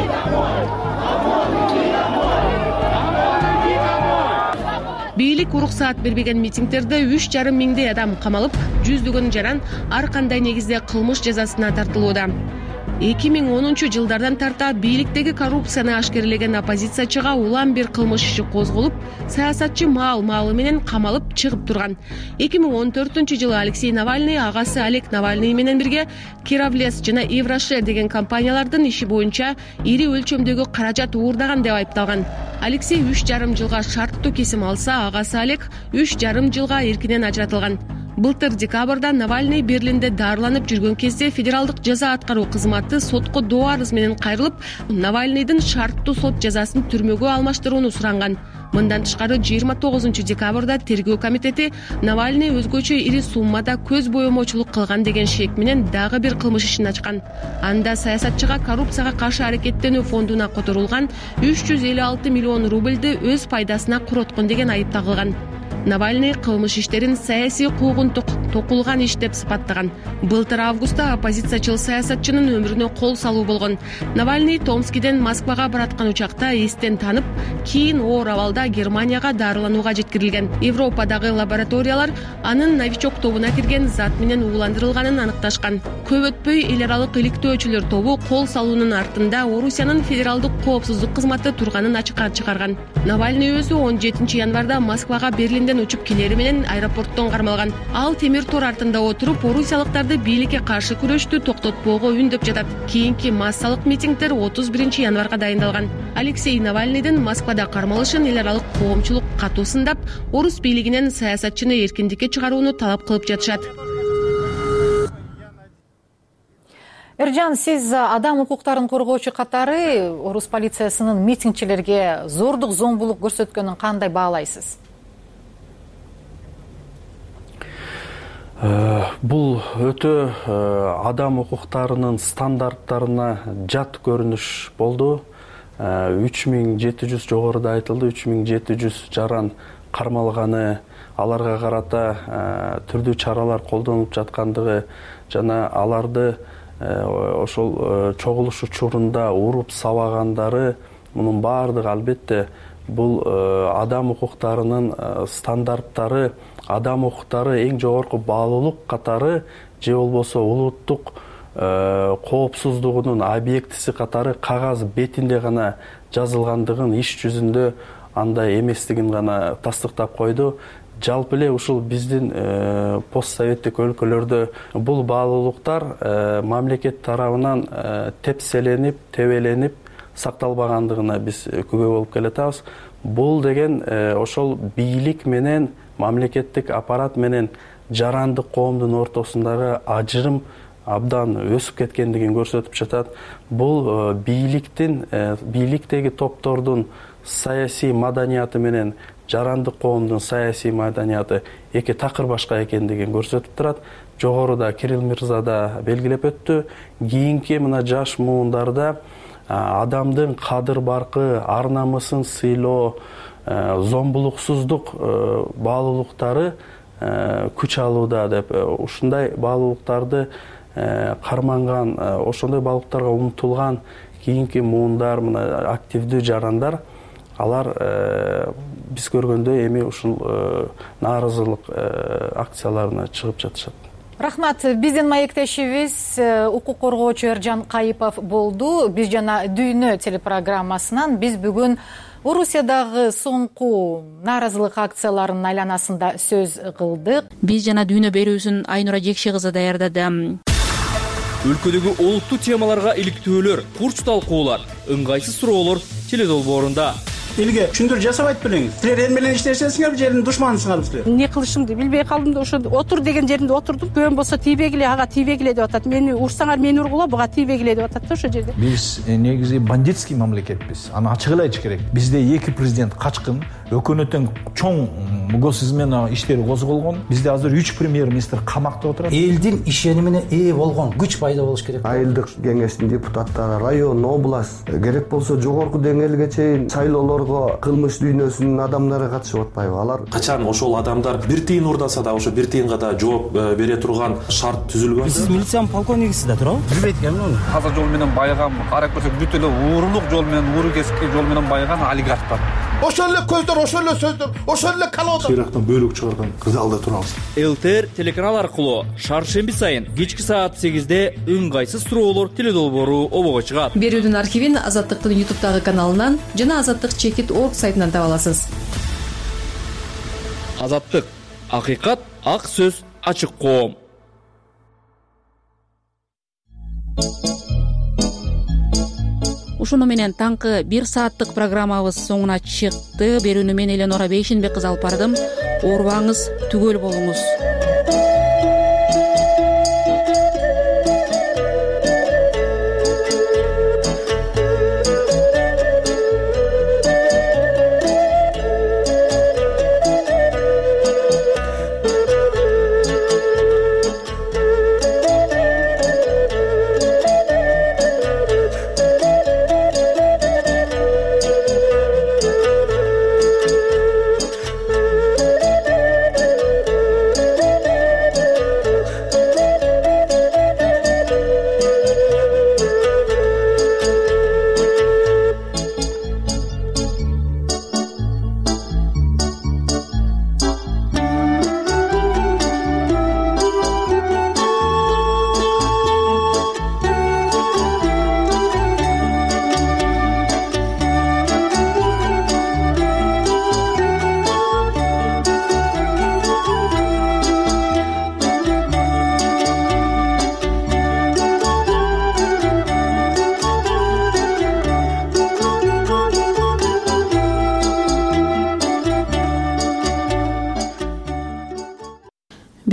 Бийлик уруксаат бербеген митингтерде үч жарым миңдей адам камалып, жүздөгөн жаран ар кандай негизде кылмыш жазасына тартылууда. эки миң онунчу жылдардан тарта бийликтеги коррупцияны ашкерлеген оппозициячыга улам бир кылмыш иши козголуп, саясатчы маал маалы менен камалып чыгып турган. эки миң он төртүнчү жылы Алексей Навальный агасы Олег Навальный менен бирге Кировлес жана Еврошер деген компаниялардын иши боюнча ири өлчөмдөгү каражат уурдаган деп айыпталган. Алексей үч жарым жылга шарттуу кесим алса, агасы Олег үч жарым жылга эркинен ажыратылган. Былтыр декабрда Навальный Берлинде дарыланып жүргөн кезде федералдык жаза аткаруу кызматы сотко доо арыз менен кайрылып, Навальныйдын шарттуу сот жазасын түрмөгө алмаштырууну суранган. Мындан тышкары жыйырма тогузунчу декабрда тергөө комитети Навальный өзгөчө ири суммада көз боемочулук кылган деген шек менен дагы бир кылмыш ишин ачкан. Анда саясатчыга коррупцияга каршы аракеттенүү фондуна которулган үч жүз элүү алты миллион рубльды өз пайдасына куроткон деген айып тагылган. Навальный кылмыш иштерин саясий куугунтук токулган иш деп сыпаттаган. Былтыр августта оппозициячыл саясатчынын өмүрүнө кол салуу болгон. Навальный Томскиден Москвага бараткан учакта эстен танып, кийин оор абалда Германияга дарыланууга жеткирилген. Европадагы лабораториялар анын новичок тобуна кирген зат менен ууландырылганын аныкташкан. Көп өтпөй эл аралык иликтөөчүлөр тобу кол салуунун артында Орусиянын федералдык коопсуздук кызматы турганын ачыкка чыгарган. Навальный өзү он жетинчи январда Москвага Берлинден учуп келери менен аэропорттон кармалган. Ал темир тор артында отуруп, орусиялыктарды бийликке каршы күрөштү токтотпоого үндөп жатат. Кийинки массалык митингдер отуз биринчи январга дайындалган. Алексей Навальныйдын Москвада кармалышын эл аралык коомчулук катуу сындап, орус бийлигинен саясатчыны эркиндикке чыгарууну талап кылып жатышат. Эржан, сиз адам укуктарын коргоочу катары орус полициясынын митингчилерге зордук, зомбулук көрсөткөнүн кандай баалайсыз? Бул өтө адам укуктарынын стандарттарына жат көрүнүш болду. үч миң жети жүз жогоруда айтылды, үч миң жети жүз жаран кармалганы, аларга карата түрдүү чаралар колдонулуп жаткандыгы жана аларды ошол чогулуш учурунда уруп сабагандары, мунун баардыгы албетте бул адам укуктарынын стандарттары, адам укуктары эң жогорку баалуулук катары же болбосо улуттук коопсуздугунун объектиси катары кагаз бетинде гана жазылгандыгын, иш жүзүндө андай эместигин гана тастыктап койду. Жалпы эле ушул биздин постсоветтик өлкөлөрдө бул баалуулуктар мамлекет тарабынан тепселенип, тебеленип сакталбагандыгына биз күбө болуп келатабыз. Бул деген ошол бийлик менен, мамлекеттик аппарат менен жарандык коомдун ортосундагы ажырым абдан өсүп кеткендигин көрсөтүп жатат. Бул бийликтин, бийликтеги топтордун саясий маданияты менен жарандык коомдун саясий маданияты эки такыр башка экендигин көрсөтүп турат. Жогоруда Кирилл Мырза да белгилеп өттү. Кийинки мына жаш муундарда адамдын кадыр баркы, ар намысын сыйлоо, зомбулуксуздук баалуулуктары күч алууда деп, ушундай баалуулуктарды карманган, ошондой баалуулуктарга умтулган кийинки муундар, мына активдүү жарандар, алар биз көргөндөй эми ушул нааразылык акцияларына чыгып жатышат. Рахмат, биздин маектешибиз укук коргоочу Эржан Кайыпов болду. Биз жана Дүйнө телепрограммасынан биз бүгүн Орусиядагы соңку нааразылык акцияларынын айланасында сөз кылдык. Биз жана Дүйнө берүүсүн Айнура Жекши кызы даярдады. Өлкөдөгү олуттуу темаларга иликтөөлөр, курч талкуулар, ыңгайсыз суроолор теледолбоорунда. Элге түшүндүрүү жасабайт белеңиз. Силер эл менен иштешесиңер, жердин душманысыңар силер. Эмне кылышымды билбей калдым да ошо отур деген жеринде отурдум. Көн болсо тийбегиле, ага тийбегиле деп атат. Мени урсаңар мени ургула, буга тийбегиле деп атат да ошо жерде. Биз негизи бандитский мамлекетпиз. Аны ачык эле айтыш керек. Бизде эки президент качкын, өкмөттүн чоң госизмена иштери козголгон. Бизде азыр үч премьер-министр камакта отурат. Элдин ишенимине ээ болгон күч пайда болуш керек. Айылдык кеңештин депутаттары, район, область, керек болсо жогорку деңгээлге чейин шайлоолор кылмыш дүйнөсүнүн адамдары катышып атпайбы? Алар качан ошол адамдар бир тыйын урдаса да ошо бир тыйынга да жооп бере турган шарт түзүлгөн. Сиз милициянын полковнигисиз да туурабы? Билбейт экенмин. Таза жол менен байыган, карап көрсөк бүт эле уурулук жол менен, ууру кесик жол менен байыган олигархтар. ошол эле көздөр, ошол эле сөздөр, ошол эле колода. Ирактан бөлүк чыгарган залда турабыз. ЛТР телеканал аркылуу шаршемби сайын кечки саат сегизде ыңгайсыз суроолор теледолбоору обого чыгат. Берүүдүн архивин Азаттыктын ютубтагы каналынан жана Азаттык чекит точка орг сайтынан таба аласыз. Азаттык, акыйкат, ак сөз, ачык коом. Ушуну менен таңкы бир сааттык программабыз соңуна чыкты. Берүүнү мен Эленора Бейшенбек кызы алып бардым. Оорубаңыз, түгөл болуңуз.